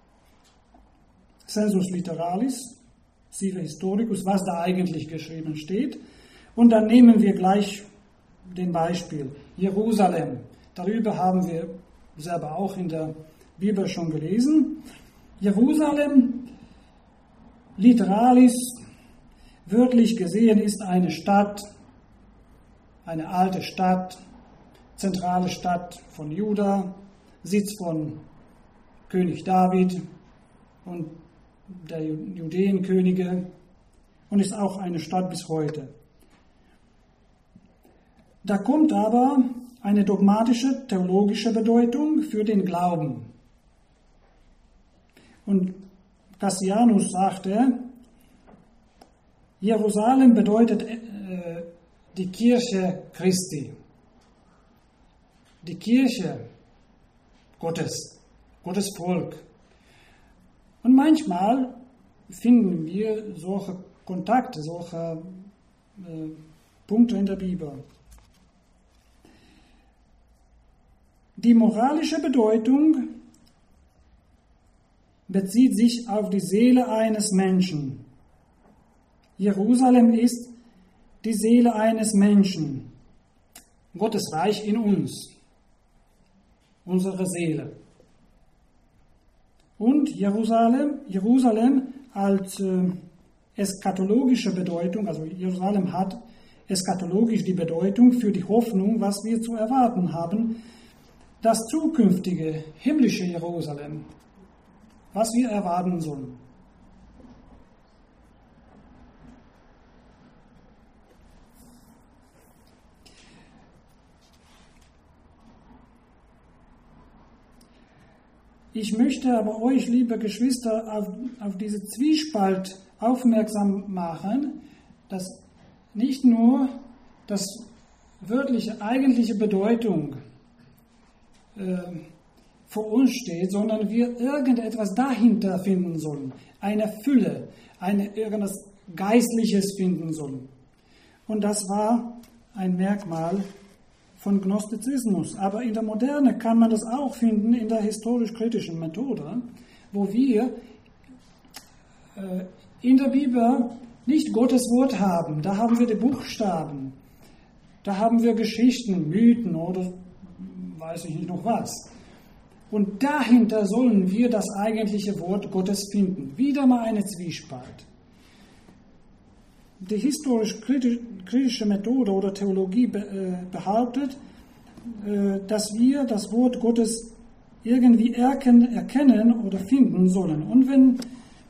[SPEAKER 1] sensus literalis, sive historicus, was da eigentlich geschrieben steht. Und dann nehmen wir gleich den Beispiel Jerusalem. Darüber haben wir selber auch in der Bibel schon gelesen. Jerusalem, literalis, wörtlich gesehen ist eine Stadt, eine alte Stadt, zentrale Stadt von Juda, Sitz von König David und der Judäenkönige und ist auch eine Stadt bis heute. Da kommt aber eine dogmatische, theologische Bedeutung für den Glauben. Und Cassianus sagte, Jerusalem bedeutet die Kirche Christi, die Kirche Gottes, Gottes Volk. Und manchmal finden wir solche Kontakte, solche Punkte in der Bibel. Die moralische Bedeutung bezieht sich auf die Seele eines Menschen. Jerusalem ist die Seele eines Menschen. Gottes Reich in uns, unsere Seele. Und Jerusalem als eschatologische Bedeutung, also Jerusalem hat eschatologisch die Bedeutung für die Hoffnung, was wir zu erwarten haben, das zukünftige himmlische Jerusalem, was wir erwarten sollen. Ich möchte aber euch, liebe Geschwister, auf diese Zwiespalt aufmerksam machen, dass nicht nur das wörtliche, eigentliche Bedeutung vor uns steht, sondern wir irgendetwas dahinter finden sollen, eine Fülle, irgendetwas Geistliches finden sollen. Und das war ein Merkmal von Gnostizismus. Aber in der Moderne kann man das auch finden in der historisch-kritischen Methode, wo wir in der Bibel nicht Gottes Wort haben. Da haben wir die Buchstaben, da haben wir Geschichten, Mythen oder weiß ich nicht noch was. Und dahinter sollen wir das eigentliche Wort Gottes finden. Wieder mal eine Zwiespalt. Die historisch-kritische Methode oder Theologie behauptet, dass wir das Wort Gottes irgendwie erkennen oder finden sollen. Und wenn,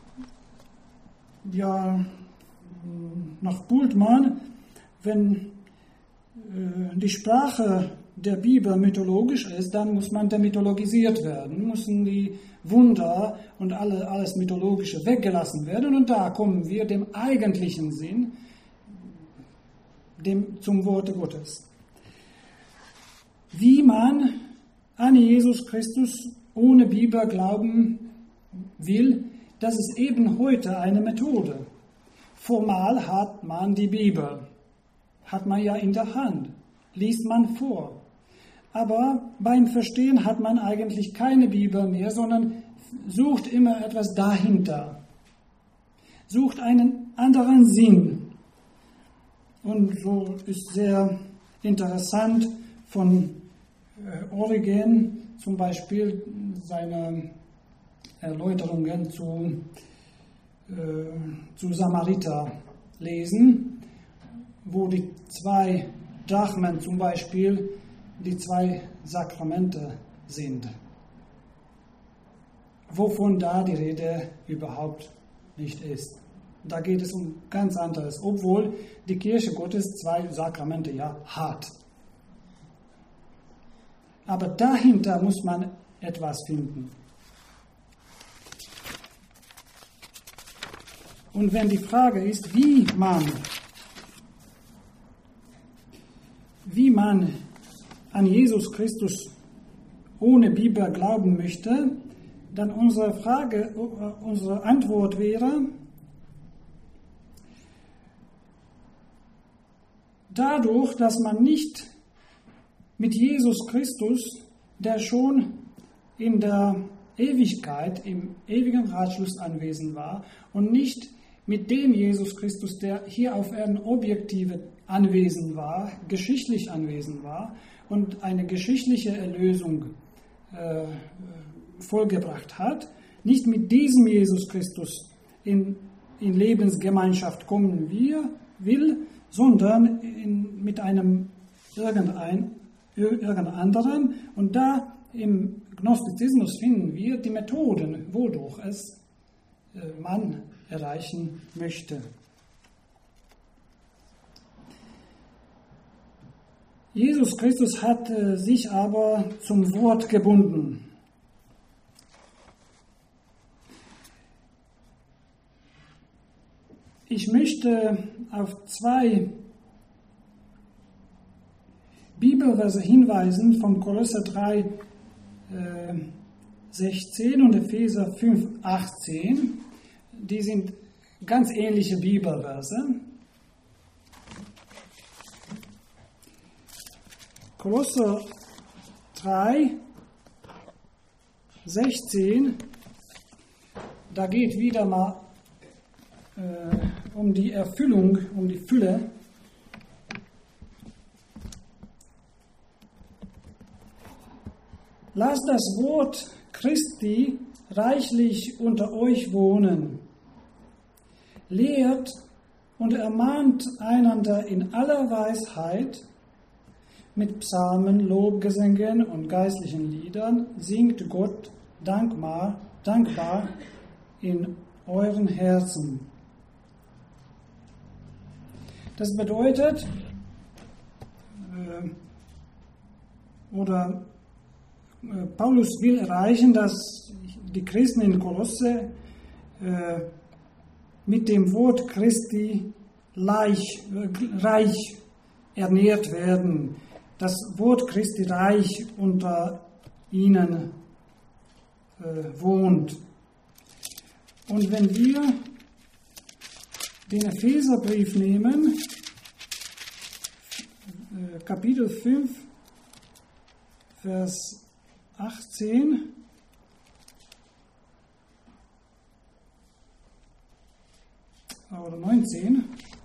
[SPEAKER 1] ja, nach Bultmann, wenn die Sprache der Bibel mythologisch ist, dann muss man demythologisiert werden, müssen die Wunder und alles Mythologische weggelassen werden. Und da kommen wir dem eigentlichen Sinn, zum Worte Gottes. Wie man an Jesus Christus ohne Bibel glauben will, das ist eben heute eine Methode. Formal hat man die Bibel, hat man ja in der Hand, liest man vor. Aber beim Verstehen hat man eigentlich keine Bibel mehr, sondern sucht immer etwas dahinter, sucht einen anderen Sinn. Und so ist sehr interessant von Origen zum Beispiel seine Erläuterungen zu Samariter lesen, wo die zwei Drachmen zum Beispiel die zwei Sakramente sind, wovon da die Rede überhaupt nicht ist. Da geht es um ganz anderes, obwohl die Kirche Gottes zwei Sakramente ja hat. Aber dahinter muss man etwas finden. Und wenn die Frage ist, wie man an Jesus Christus ohne Bibel glauben möchte, dann unsere Antwort wäre, dadurch, dass man nicht mit Jesus Christus, der schon in der Ewigkeit, im ewigen Ratschluss anwesend war, und nicht mit dem Jesus Christus, der hier auf Erden objektiv anwesend war, geschichtlich anwesend war und eine geschichtliche Erlösung vollgebracht hat, nicht mit diesem Jesus Christus in Lebensgemeinschaft kommen will, sondern mit einem irgendein anderen. Und da im Gnostizismus finden wir die Methoden, wodurch es man erreichen möchte. Jesus Christus hat sich aber zum Wort gebunden. Ich möchte auf zwei Bibelverse hinweisen von Kolosser 3, 16 und Epheser 5, 18. Die sind ganz ähnliche Bibelverse. Kolosser 3, 16, da geht wieder mal um die Erfüllung, um die Fülle. Lasst das Wort Christi reichlich unter euch wohnen. Lehrt und ermahnt einander in aller Weisheit, mit Psalmen, Lobgesängen und geistlichen Liedern, singt Gott dankbar in euren Herzen. Das bedeutet, Paulus will erreichen, dass die Christen in Kolosse mit dem Wort Christi reich ernährt werden. Das Wort Christi reich unter ihnen wohnt. Und wenn wir den Epheserbrief nehmen, Kapitel 5, Vers 18, oder 19,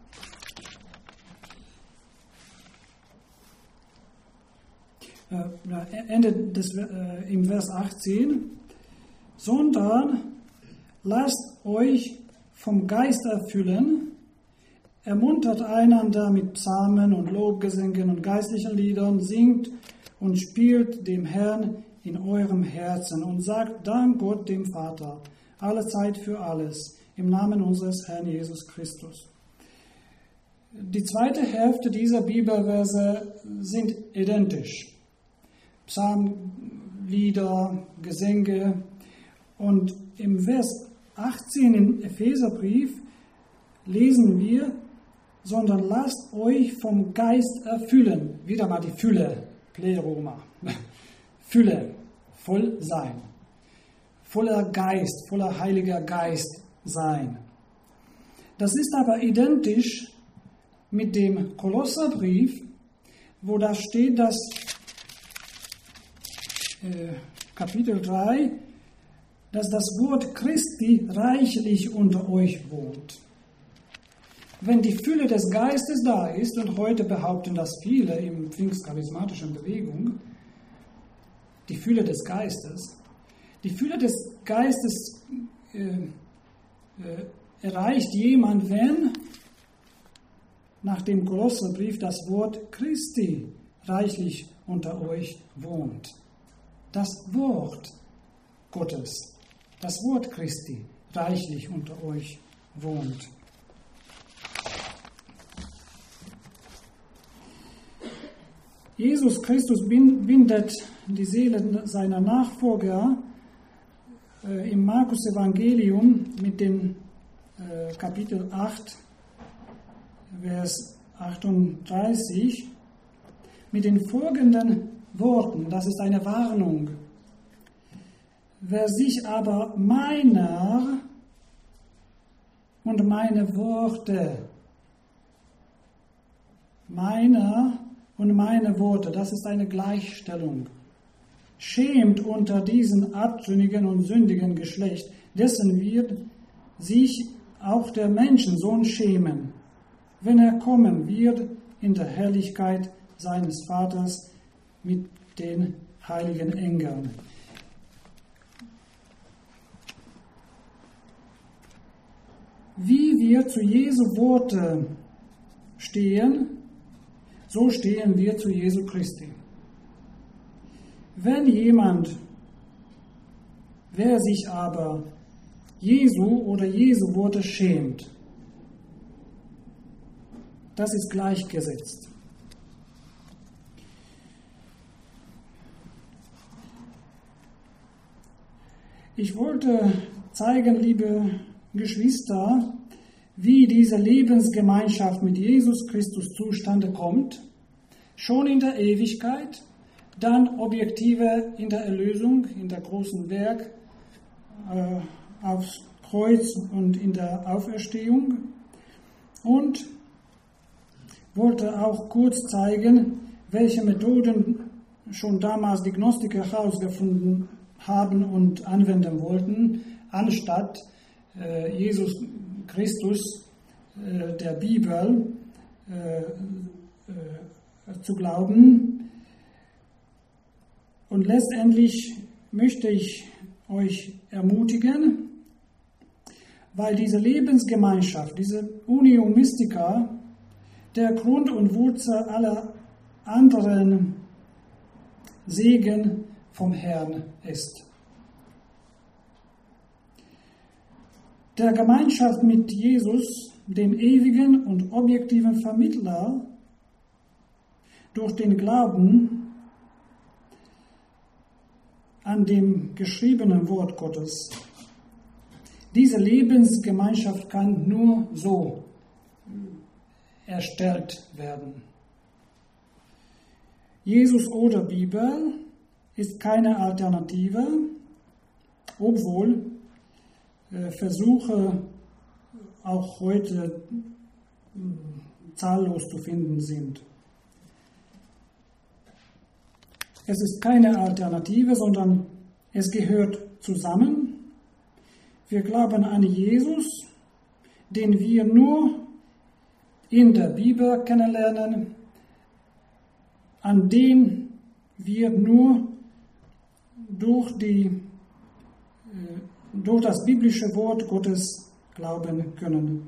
[SPEAKER 1] endet im Vers 18, sondern lasst euch vom Geist erfüllen, ermuntert einander mit Psalmen und Lobgesängen und geistlichen Liedern, singt und spielt dem Herrn in eurem Herzen und sagt Dank Gott dem Vater, alle Zeit für alles, im Namen unseres Herrn Jesus Christus. Die zweite Hälfte dieser Bibelverse sind identisch. Psalmlieder, Gesänge. Und im Vers 18 im Epheserbrief lesen wir, sondern lasst euch vom Geist erfüllen. Wieder mal die Fülle, Pleroma. Fülle, voll sein. Voller Geist, voller Heiliger Geist sein. Das ist aber identisch mit dem Kolosserbrief, wo da steht, dass Kapitel 3, dass das Wort Christi reichlich unter euch wohnt. Wenn die Fülle des Geistes da ist, und heute behaupten das viele in pfingstcharismatischen Bewegung, die Fülle des Geistes erreicht jemand, wenn nach dem Kolosserbrief das Wort Christi reichlich unter euch wohnt. Das Wort Gottes, das Wort Christi reichlich unter euch wohnt. Jesus Christus bindet die Seele seiner Nachfolger im Markus-Evangelium mit dem Kapitel 8, Vers 38, mit den folgenden Worten. Das ist eine Warnung. Wer sich aber meiner und meine Worte, das ist eine Gleichstellung, schämt unter diesem abtrünnigen und sündigen Geschlecht, dessen wird sich auch der Menschensohn schämen, wenn er kommen wird in der Herrlichkeit seines Vaters mit den heiligen Engeln. Wie wir zu Jesu Worte stehen, so stehen wir zu Jesu Christi. Wer sich aber Jesu oder Jesu Worte schämt, das ist gleichgesetzt. Ich wollte zeigen, liebe Geschwister, wie diese Lebensgemeinschaft mit Jesus Christus zustande kommt, schon in der Ewigkeit, dann objektiver in der Erlösung, in der großen Werk aufs Kreuz und in der Auferstehung, und wollte auch kurz zeigen, welche Methoden schon damals die Gnostiker herausgefunden haben und anwenden wollten, anstatt Jesus Christus der Bibel zu glauben. Und letztendlich möchte ich euch ermutigen, weil diese Lebensgemeinschaft, diese Unio Mystica, der Grund und Wurzel aller anderen Segen vom Herrn ist. Der Gemeinschaft mit Jesus, dem ewigen und objektiven Vermittler, durch den Glauben an dem geschriebenen Wort Gottes. Diese Lebensgemeinschaft kann nur so erstellt werden. Jesus oder Bibel ist keine Alternative, obwohl Versuche auch heute zahllos zu finden sind. Es ist keine Alternative, sondern es gehört zusammen. Wir glauben an Jesus, den wir nur in der Bibel kennenlernen, an den wir nur durch das biblische Wort Gottes glauben können.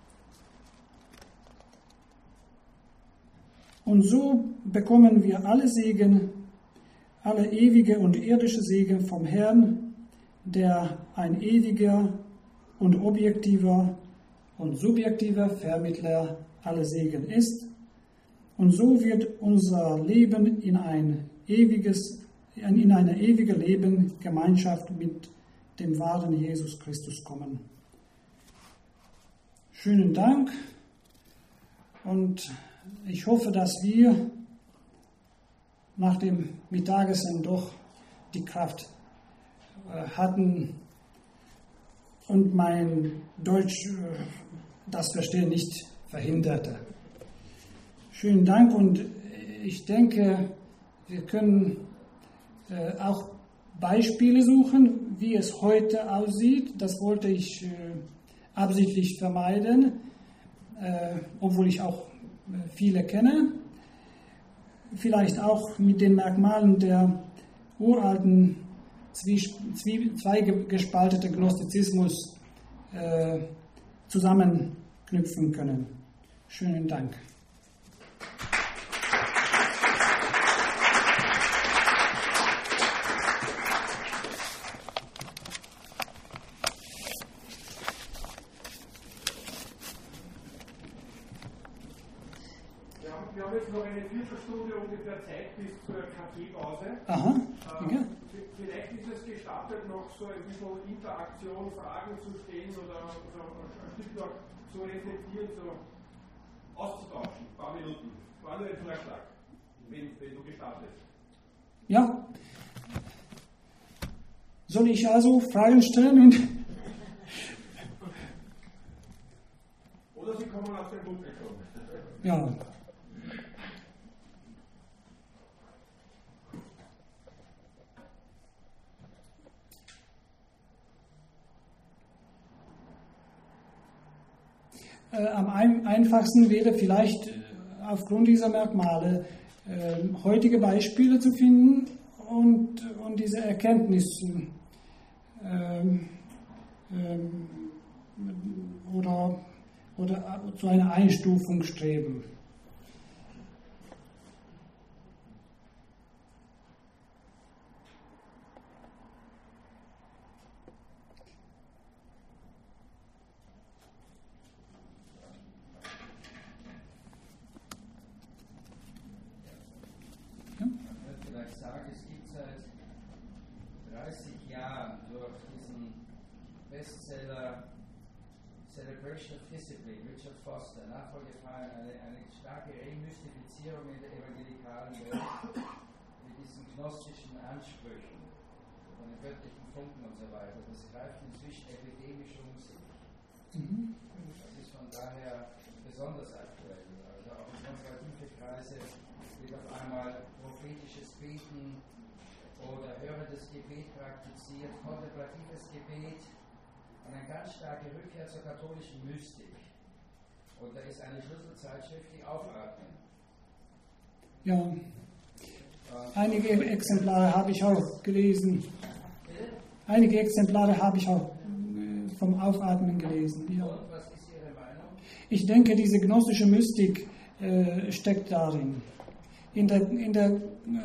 [SPEAKER 1] Und so bekommen wir alle Segen, alle ewige und irdische Segen vom Herrn, der ein ewiger und objektiver und subjektiver Vermittler aller Segen ist. Und so wird unser Leben in eine ewige Lebensgemeinschaft mit dem wahren Jesus Christus kommen. Schönen Dank, und ich hoffe, dass wir nach dem Mittagessen doch die Kraft hatten und mein Deutsch das Verstehen nicht verhinderte. Schönen Dank, und ich denke, wir können auch Beispiele suchen, wie es heute aussieht. Das wollte ich absichtlich vermeiden, obwohl ich auch viele kenne. Vielleicht auch mit den Merkmalen der uralten, zweigespaltete Gnostizismus zusammenknüpfen können. Schönen Dank.
[SPEAKER 2] Wir haben jetzt noch eine Viertelstunde ungefähr Zeit bis zur Kaffeepause.
[SPEAKER 1] Aha,
[SPEAKER 2] vielleicht ist es gestattet, noch so ein bisschen Interaktion, Fragen zu stellen oder ein Stück noch zu reflektieren, so auszutauschen. Ein paar Minuten. War nur ein Vorschlag, wenn du gestattest.
[SPEAKER 1] Ja. Soll ich also Fragen stellen?
[SPEAKER 2] Oder sie kommen aus dem Publikum.
[SPEAKER 1] Ja. Am einfachsten wäre vielleicht aufgrund dieser Merkmale heutige Beispiele zu finden und diese Erkenntnisse oder zu einer Einstufung streben.
[SPEAKER 3] Bestseller Question of Discipline, Richard Foster, Nachfolgefragen, eine starke Remystifizierung in der evangelikalen Welt mit diesen gnostischen Ansprüchen von den göttlichen Funken und so weiter. Das greift inzwischen epidemisch um sich. Das ist von daher besonders aktuell. Also auch in konservative Kreise wird auf einmal prophetisches Beten oder hörendes Gebet praktiziert, kontemplatives Gebet und eine ganz starke Rückkehr zur katholischen Mystik. Und da ist eine Schlüsselzeitschrift, die Aufatmen.
[SPEAKER 1] Ja, einige Exemplare habe ich auch gelesen. Einige Exemplare habe ich auch vom Aufatmen gelesen. Ja.
[SPEAKER 3] Und was ist Ihre Meinung?
[SPEAKER 1] Ich denke, diese gnostische Mystik steckt darin. In der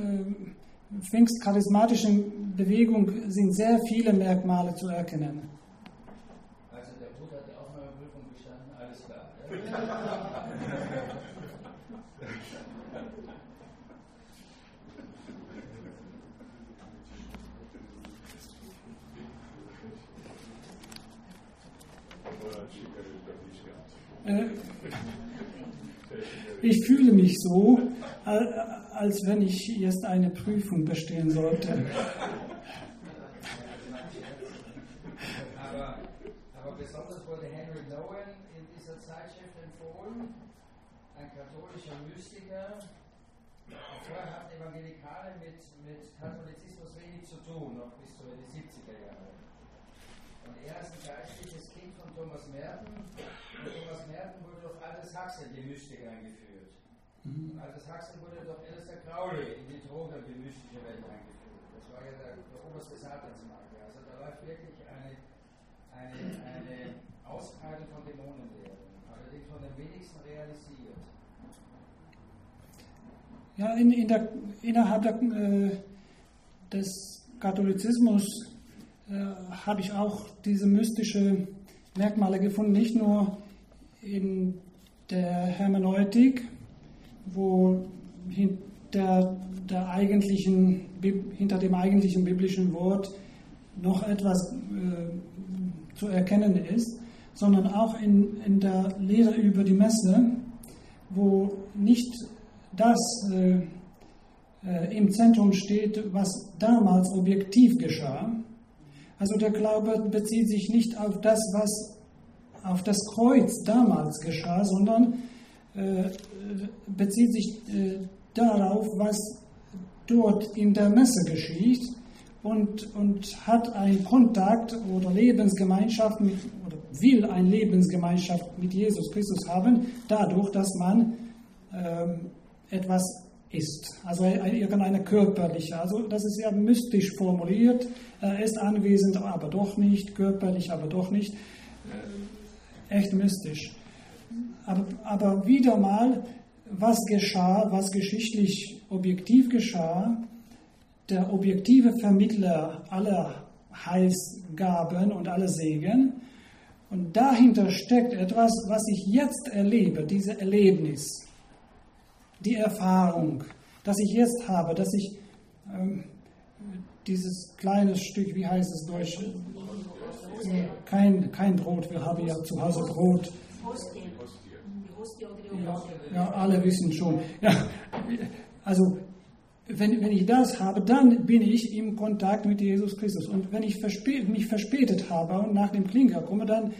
[SPEAKER 1] pfingstcharismatischen Bewegung sind sehr viele Merkmale zu erkennen.
[SPEAKER 3] Also der Bruder hat die Aufnahmeprüfung bestanden, alles klar.
[SPEAKER 1] Ich fühle mich so, als wenn ich jetzt eine Prüfung bestehen sollte.
[SPEAKER 3] Aber besonders wurde Henry Nouwen in dieser Zeitschrift empfohlen, ein katholischer Mystiker. Vorher hatten Evangelikale mit Katholizismus wenig zu tun, noch bis zu den 70er Jahren. Und er ist ein geistliches Kind von Thomas Merton. Und Thomas Merton wurde durch Aldous Huxley die Mystik eingeführt. Und Aldous Huxley wurde durch Alistair Crowley in die Droge und die mystische Welt eingeführt. Das war ja der oberste Satansmagier. Also da läuft wirklich eine Ausbreitung von Dämonenlehren, allerdings von den wenigsten realisiert.
[SPEAKER 1] Ja, innerhalb des Katholizismus habe ich auch diese mystische Merkmale gefunden, nicht nur in der Hermeneutik, wo hinter dem eigentlichen biblischen Wort noch etwas zu erkennen ist, sondern auch in der Lehre über die Messe, wo nicht das im Zentrum steht, was damals objektiv geschah. Also der Glaube bezieht sich nicht auf das, was auf das Kreuz damals geschah, sondern bezieht sich darauf, was dort in der Messe geschieht und hat einen Kontakt oder Lebensgemeinschaft oder will eine Lebensgemeinschaft mit Jesus Christus haben, dadurch, dass man etwas ist, also irgendeine körperliche, also das ist ja mystisch formuliert, er ist anwesend, aber doch nicht, körperlich, aber doch nicht, echt mystisch. Aber wieder mal, was geschah, was geschichtlich objektiv geschah, der objektive Vermittler aller Heilsgaben und aller Segen, und dahinter steckt etwas, was ich jetzt erlebe, dieses Erlebnis, die Erfahrung, das ich jetzt habe, dass ich dieses kleine Stück, wie heißt es Deutsch? Kein Brot, wir haben ja zu Hause Brot. Ja, alle wissen schon. Ja, also, wenn ich das habe, dann bin ich im Kontakt mit Jesus Christus. Und wenn ich mich verspätet habe und nach dem Klinker komme, dann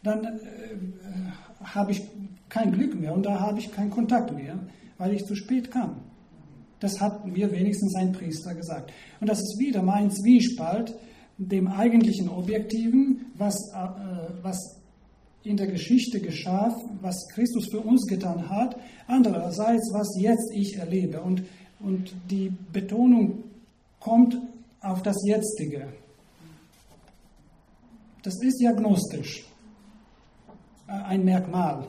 [SPEAKER 1] habe ich kein Glück mehr und da habe ich keinen Kontakt mehr, weil ich zu spät kam. Das hat mir wenigstens ein Priester gesagt. Und das ist wieder mein Zwiespalt, dem eigentlichen Objektiven, was in der Geschichte geschah, was Christus für uns getan hat, andererseits, was jetzt ich erlebe. Und die Betonung kommt auf das Jetzige. Das ist ja gnostisch, ein Merkmal.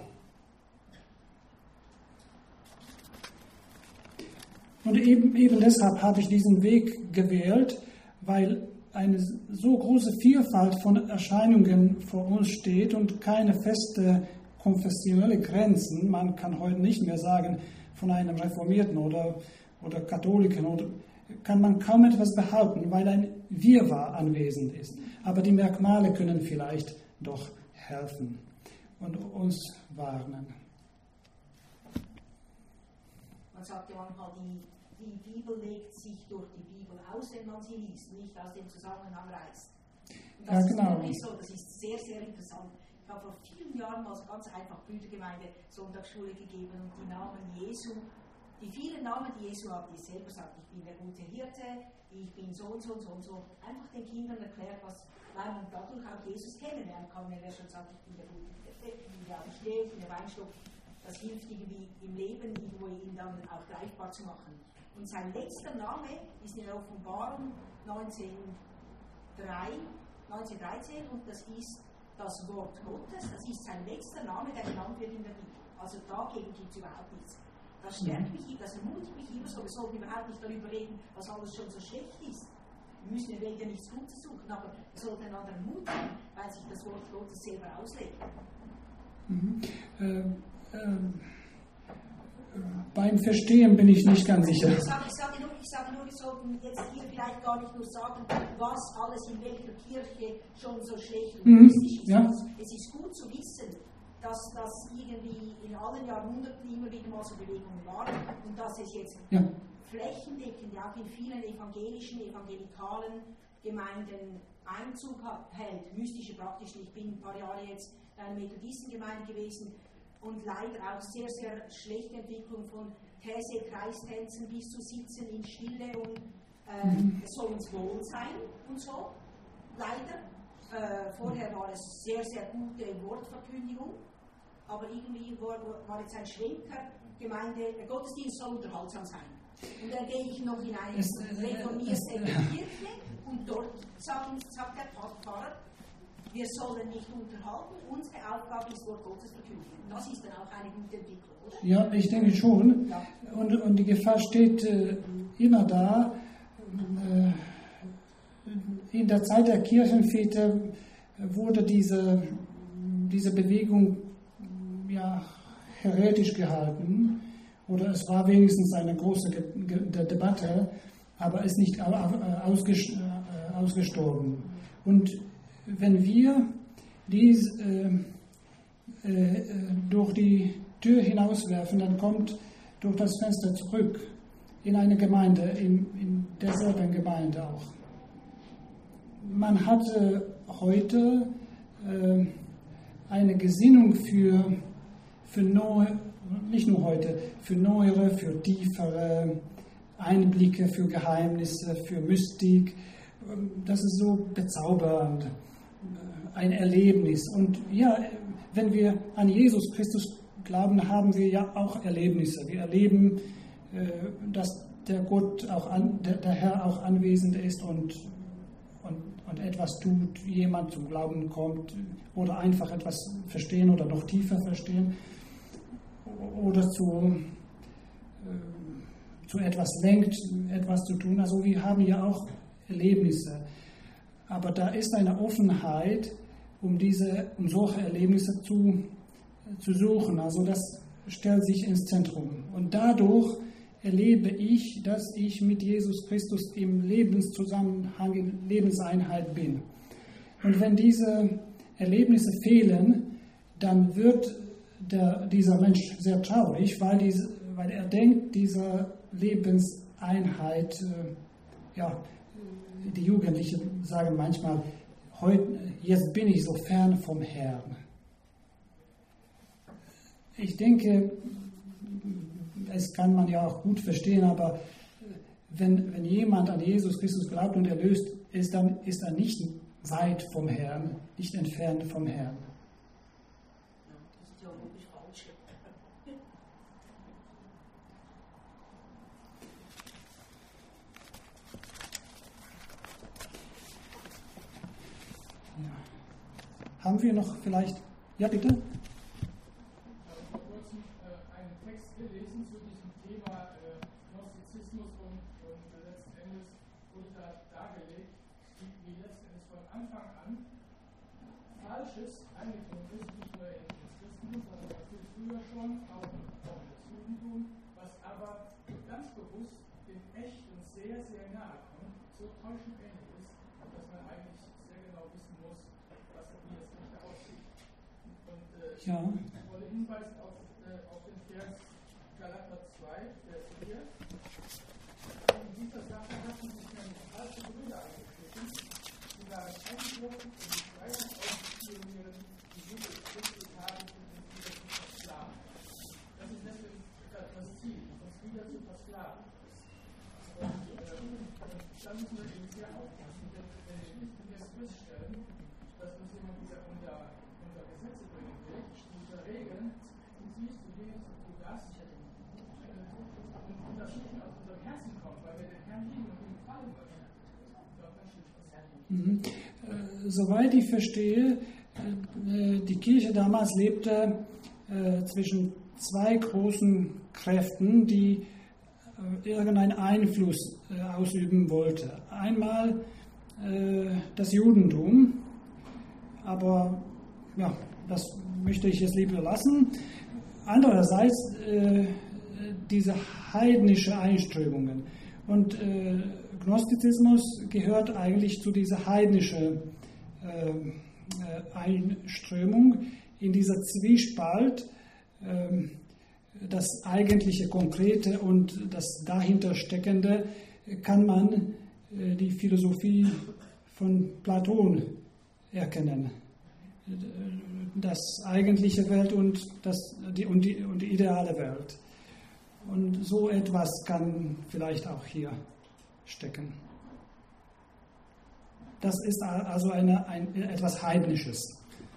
[SPEAKER 1] Und eben deshalb habe ich diesen Weg gewählt, weil eine so große Vielfalt von Erscheinungen vor uns steht und keine feste konfessionelle Grenzen. Man kann heute nicht mehr sagen, von einem Reformierten oder Katholiken, oder kann man kaum etwas behaupten, weil ein Wirrwarr anwesend ist. Aber die Merkmale können vielleicht doch helfen. und uns warnen.
[SPEAKER 4] Man sagt ja manchmal, die Bibel legt sich durch die Bibel aus, wenn man sie liest, nicht aus dem Zusammenhang reißt. Und das ist wirklich so, das ist sehr, sehr interessant. Ich habe vor vielen Jahren mal so ganz einfach Brüdergemeinde Sonntagsschule gegeben und die Namen Jesu, die vielen Namen, die Jesu hat, die selber sagt, ich bin der gute Hirte, ich bin so und so und so und so, einfach den Kindern erklärt, weil man dadurch auch Jesus kennenlernen kann, wenn er schon sagt, ich bin der gute Hirte, ich bin der Steh, ich bin der Weinstock. Das hilft irgendwie im Leben, irgendwo ihn dann auch greifbar zu machen. Und sein letzter Name ist in der Offenbarung 1913 und das ist das Wort Gottes, das ist sein letzter Name, der genannt wird in der Bibel. Also dagegen gibt es überhaupt nichts. Das stärkt mich, das ermutigt mich immer so. Wir sollten überhaupt nicht darüber reden, was alles schon so schlecht ist. Wir müssen in der Welt ja nichts Gutes suchen, aber wir sollten einander ermutigen, weil sich das Wort Gottes selber auslegt.
[SPEAKER 1] Beim Verstehen bin ich nicht ganz sicher.
[SPEAKER 4] Ich sage nur, wir sollten jetzt hier vielleicht gar nicht nur sagen, was alles in welcher Kirche schon so schlecht und ist.
[SPEAKER 1] Ja.
[SPEAKER 4] Es ist gut zu wissen, dass das irgendwie in allen Jahrhunderten immer wieder mal so Bewegungen waren und dass es jetzt flächendeckend auch in vielen evangelikalen Gemeinden Einzug hält, mystische praktisch. Ich bin ein paar Jahre jetzt in einer Methodistengemeinde gewesen und leider auch sehr, sehr schlechte Entwicklung von Käse-Kreistänzen bis zu Sitzen in Stille und es soll uns wohl sein und so. Leider. Vorher war es sehr, sehr gute Wortverkündigung, aber irgendwie war jetzt ein Schwenker, der Gottesdienst soll unterhaltsam sein. Und dann gehe ich noch in eine reformierte Kirche und dort sagt der Pfarrer, wir sollen nicht unterhalten, unsere Aufgabe ist Wort Gottes verkündigen. Das ist dann auch eine gute Entwicklung, oder?
[SPEAKER 1] Ja, ich denke schon. Ja. Und die Gefahr steht immer da. In der Zeit der Kirchenväter wurde diese Bewegung heretisch gehalten, oder es war wenigstens eine große Debatte, aber ist nicht ausgestorben. Und wenn wir dies durch die Tür hinauswerfen, dann kommt durch das Fenster zurück in eine Gemeinde, in derselben Gemeinde auch. Man hat heute eine Gesinnung für nicht nur heute, für neuere, für tiefere Einblicke, für Geheimnisse, für Mystik. Das ist so bezaubernd, ein Erlebnis. Und ja, wenn wir an Jesus Christus glauben, haben wir ja auch Erlebnisse. Wir erleben, dass der Herr auch anwesend ist und etwas tut, jemand zum Glauben kommt oder einfach etwas verstehen oder noch tiefer verstehen oder zu etwas lenkt, etwas zu tun. Also wir haben ja auch Erlebnisse. Aber da ist eine Offenheit, um solche Erlebnisse zu suchen. Also das stellt sich ins Zentrum. Und dadurch erlebe ich, dass ich mit Jesus Christus im Lebenszusammenhang, in Lebenseinheit bin. Und wenn diese Erlebnisse fehlen, dann wird dieser Mensch sehr traurig, weil er denkt, diese Lebenseinheit, die Jugendlichen sagen manchmal, jetzt bin ich so fern vom Herrn. Ich denke, das kann man ja auch gut verstehen, aber wenn jemand an Jesus Christus glaubt und erlöst ist, dann ist er nicht weit vom Herrn, nicht entfernt vom Herrn.
[SPEAKER 4] Das ist ja logisch falsch.
[SPEAKER 1] Ja. Haben wir noch vielleicht... Ja, bitte?
[SPEAKER 5] Falsches eingeführt ist, nicht nur ins Christentum, sondern natürlich früher schon, auch in das Judentum, was aber ganz bewusst dem Echten sehr, sehr nahe kommt, so täuschend ähnlich ist, dass man eigentlich sehr genau wissen muss, wie das Echte aussieht. Und
[SPEAKER 1] Ja.
[SPEAKER 5] Ich wollte hinweisen auf den Vers Galater 2, Vers 4. In dieser Sache hatten sich nämlich falsche Brüder eingeschlichen, die waren eingeschlossen und die Freiheit auszuspionieren, die Jesus Christus haben und uns wieder zu versklaven. Das ist deswegen das Ziel, uns wieder zu versklaven. Und da müssen wir eben sehr aufpassen, denn wenn wir es feststellen, dass uns jemand wieder unter Gesetze bringen will, unter Regeln, du siehst, du gehst, du das, und das nicht aus unserem Herzen kommt, weil wir den Herrn lieben und ihm gefallen möchten.
[SPEAKER 1] Soweit ich verstehe, die Kirche damals lebte zwischen zwei großen Kräften, die irgendeinen Einfluss ausüben wollte. Einmal das Judentum, aber ja, das möchte ich jetzt lieber lassen. Andererseits diese heidnische Einströmungen. Und Gnostizismus gehört eigentlich zu dieser heidnischen Einströmung. In dieser Zwiespalt das eigentliche Konkrete und das dahinter Steckende kann man die Philosophie von Platon erkennen. Das eigentliche Welt und die ideale Welt. Und so etwas kann vielleicht auch hier stecken. Das ist also etwas Heidnisches.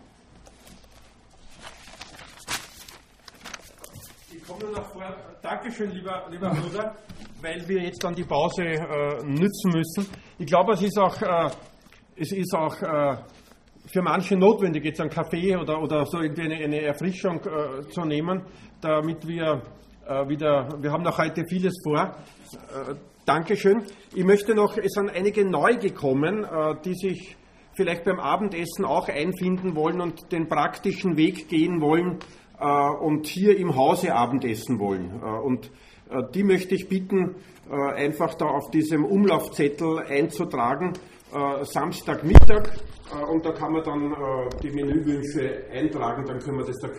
[SPEAKER 2] Ich komme nur noch vor. Dankeschön, lieber Bruder, weil wir jetzt dann die Pause nützen müssen. Ich glaube, es ist auch für manche notwendig, jetzt einen Kaffee oder so irgendwie eine Erfrischung zu nehmen, damit wir haben noch heute vieles vor. Dankeschön. Ich möchte noch, es sind einige neu gekommen, die sich vielleicht beim Abendessen auch einfinden wollen und den praktischen Weg gehen wollen und hier im Hause Abendessen wollen. Und die möchte ich bitten, einfach da auf diesem Umlaufzettel einzutragen, Samstagmittag, und da kann man dann die Menüwünsche eintragen, dann können wir das da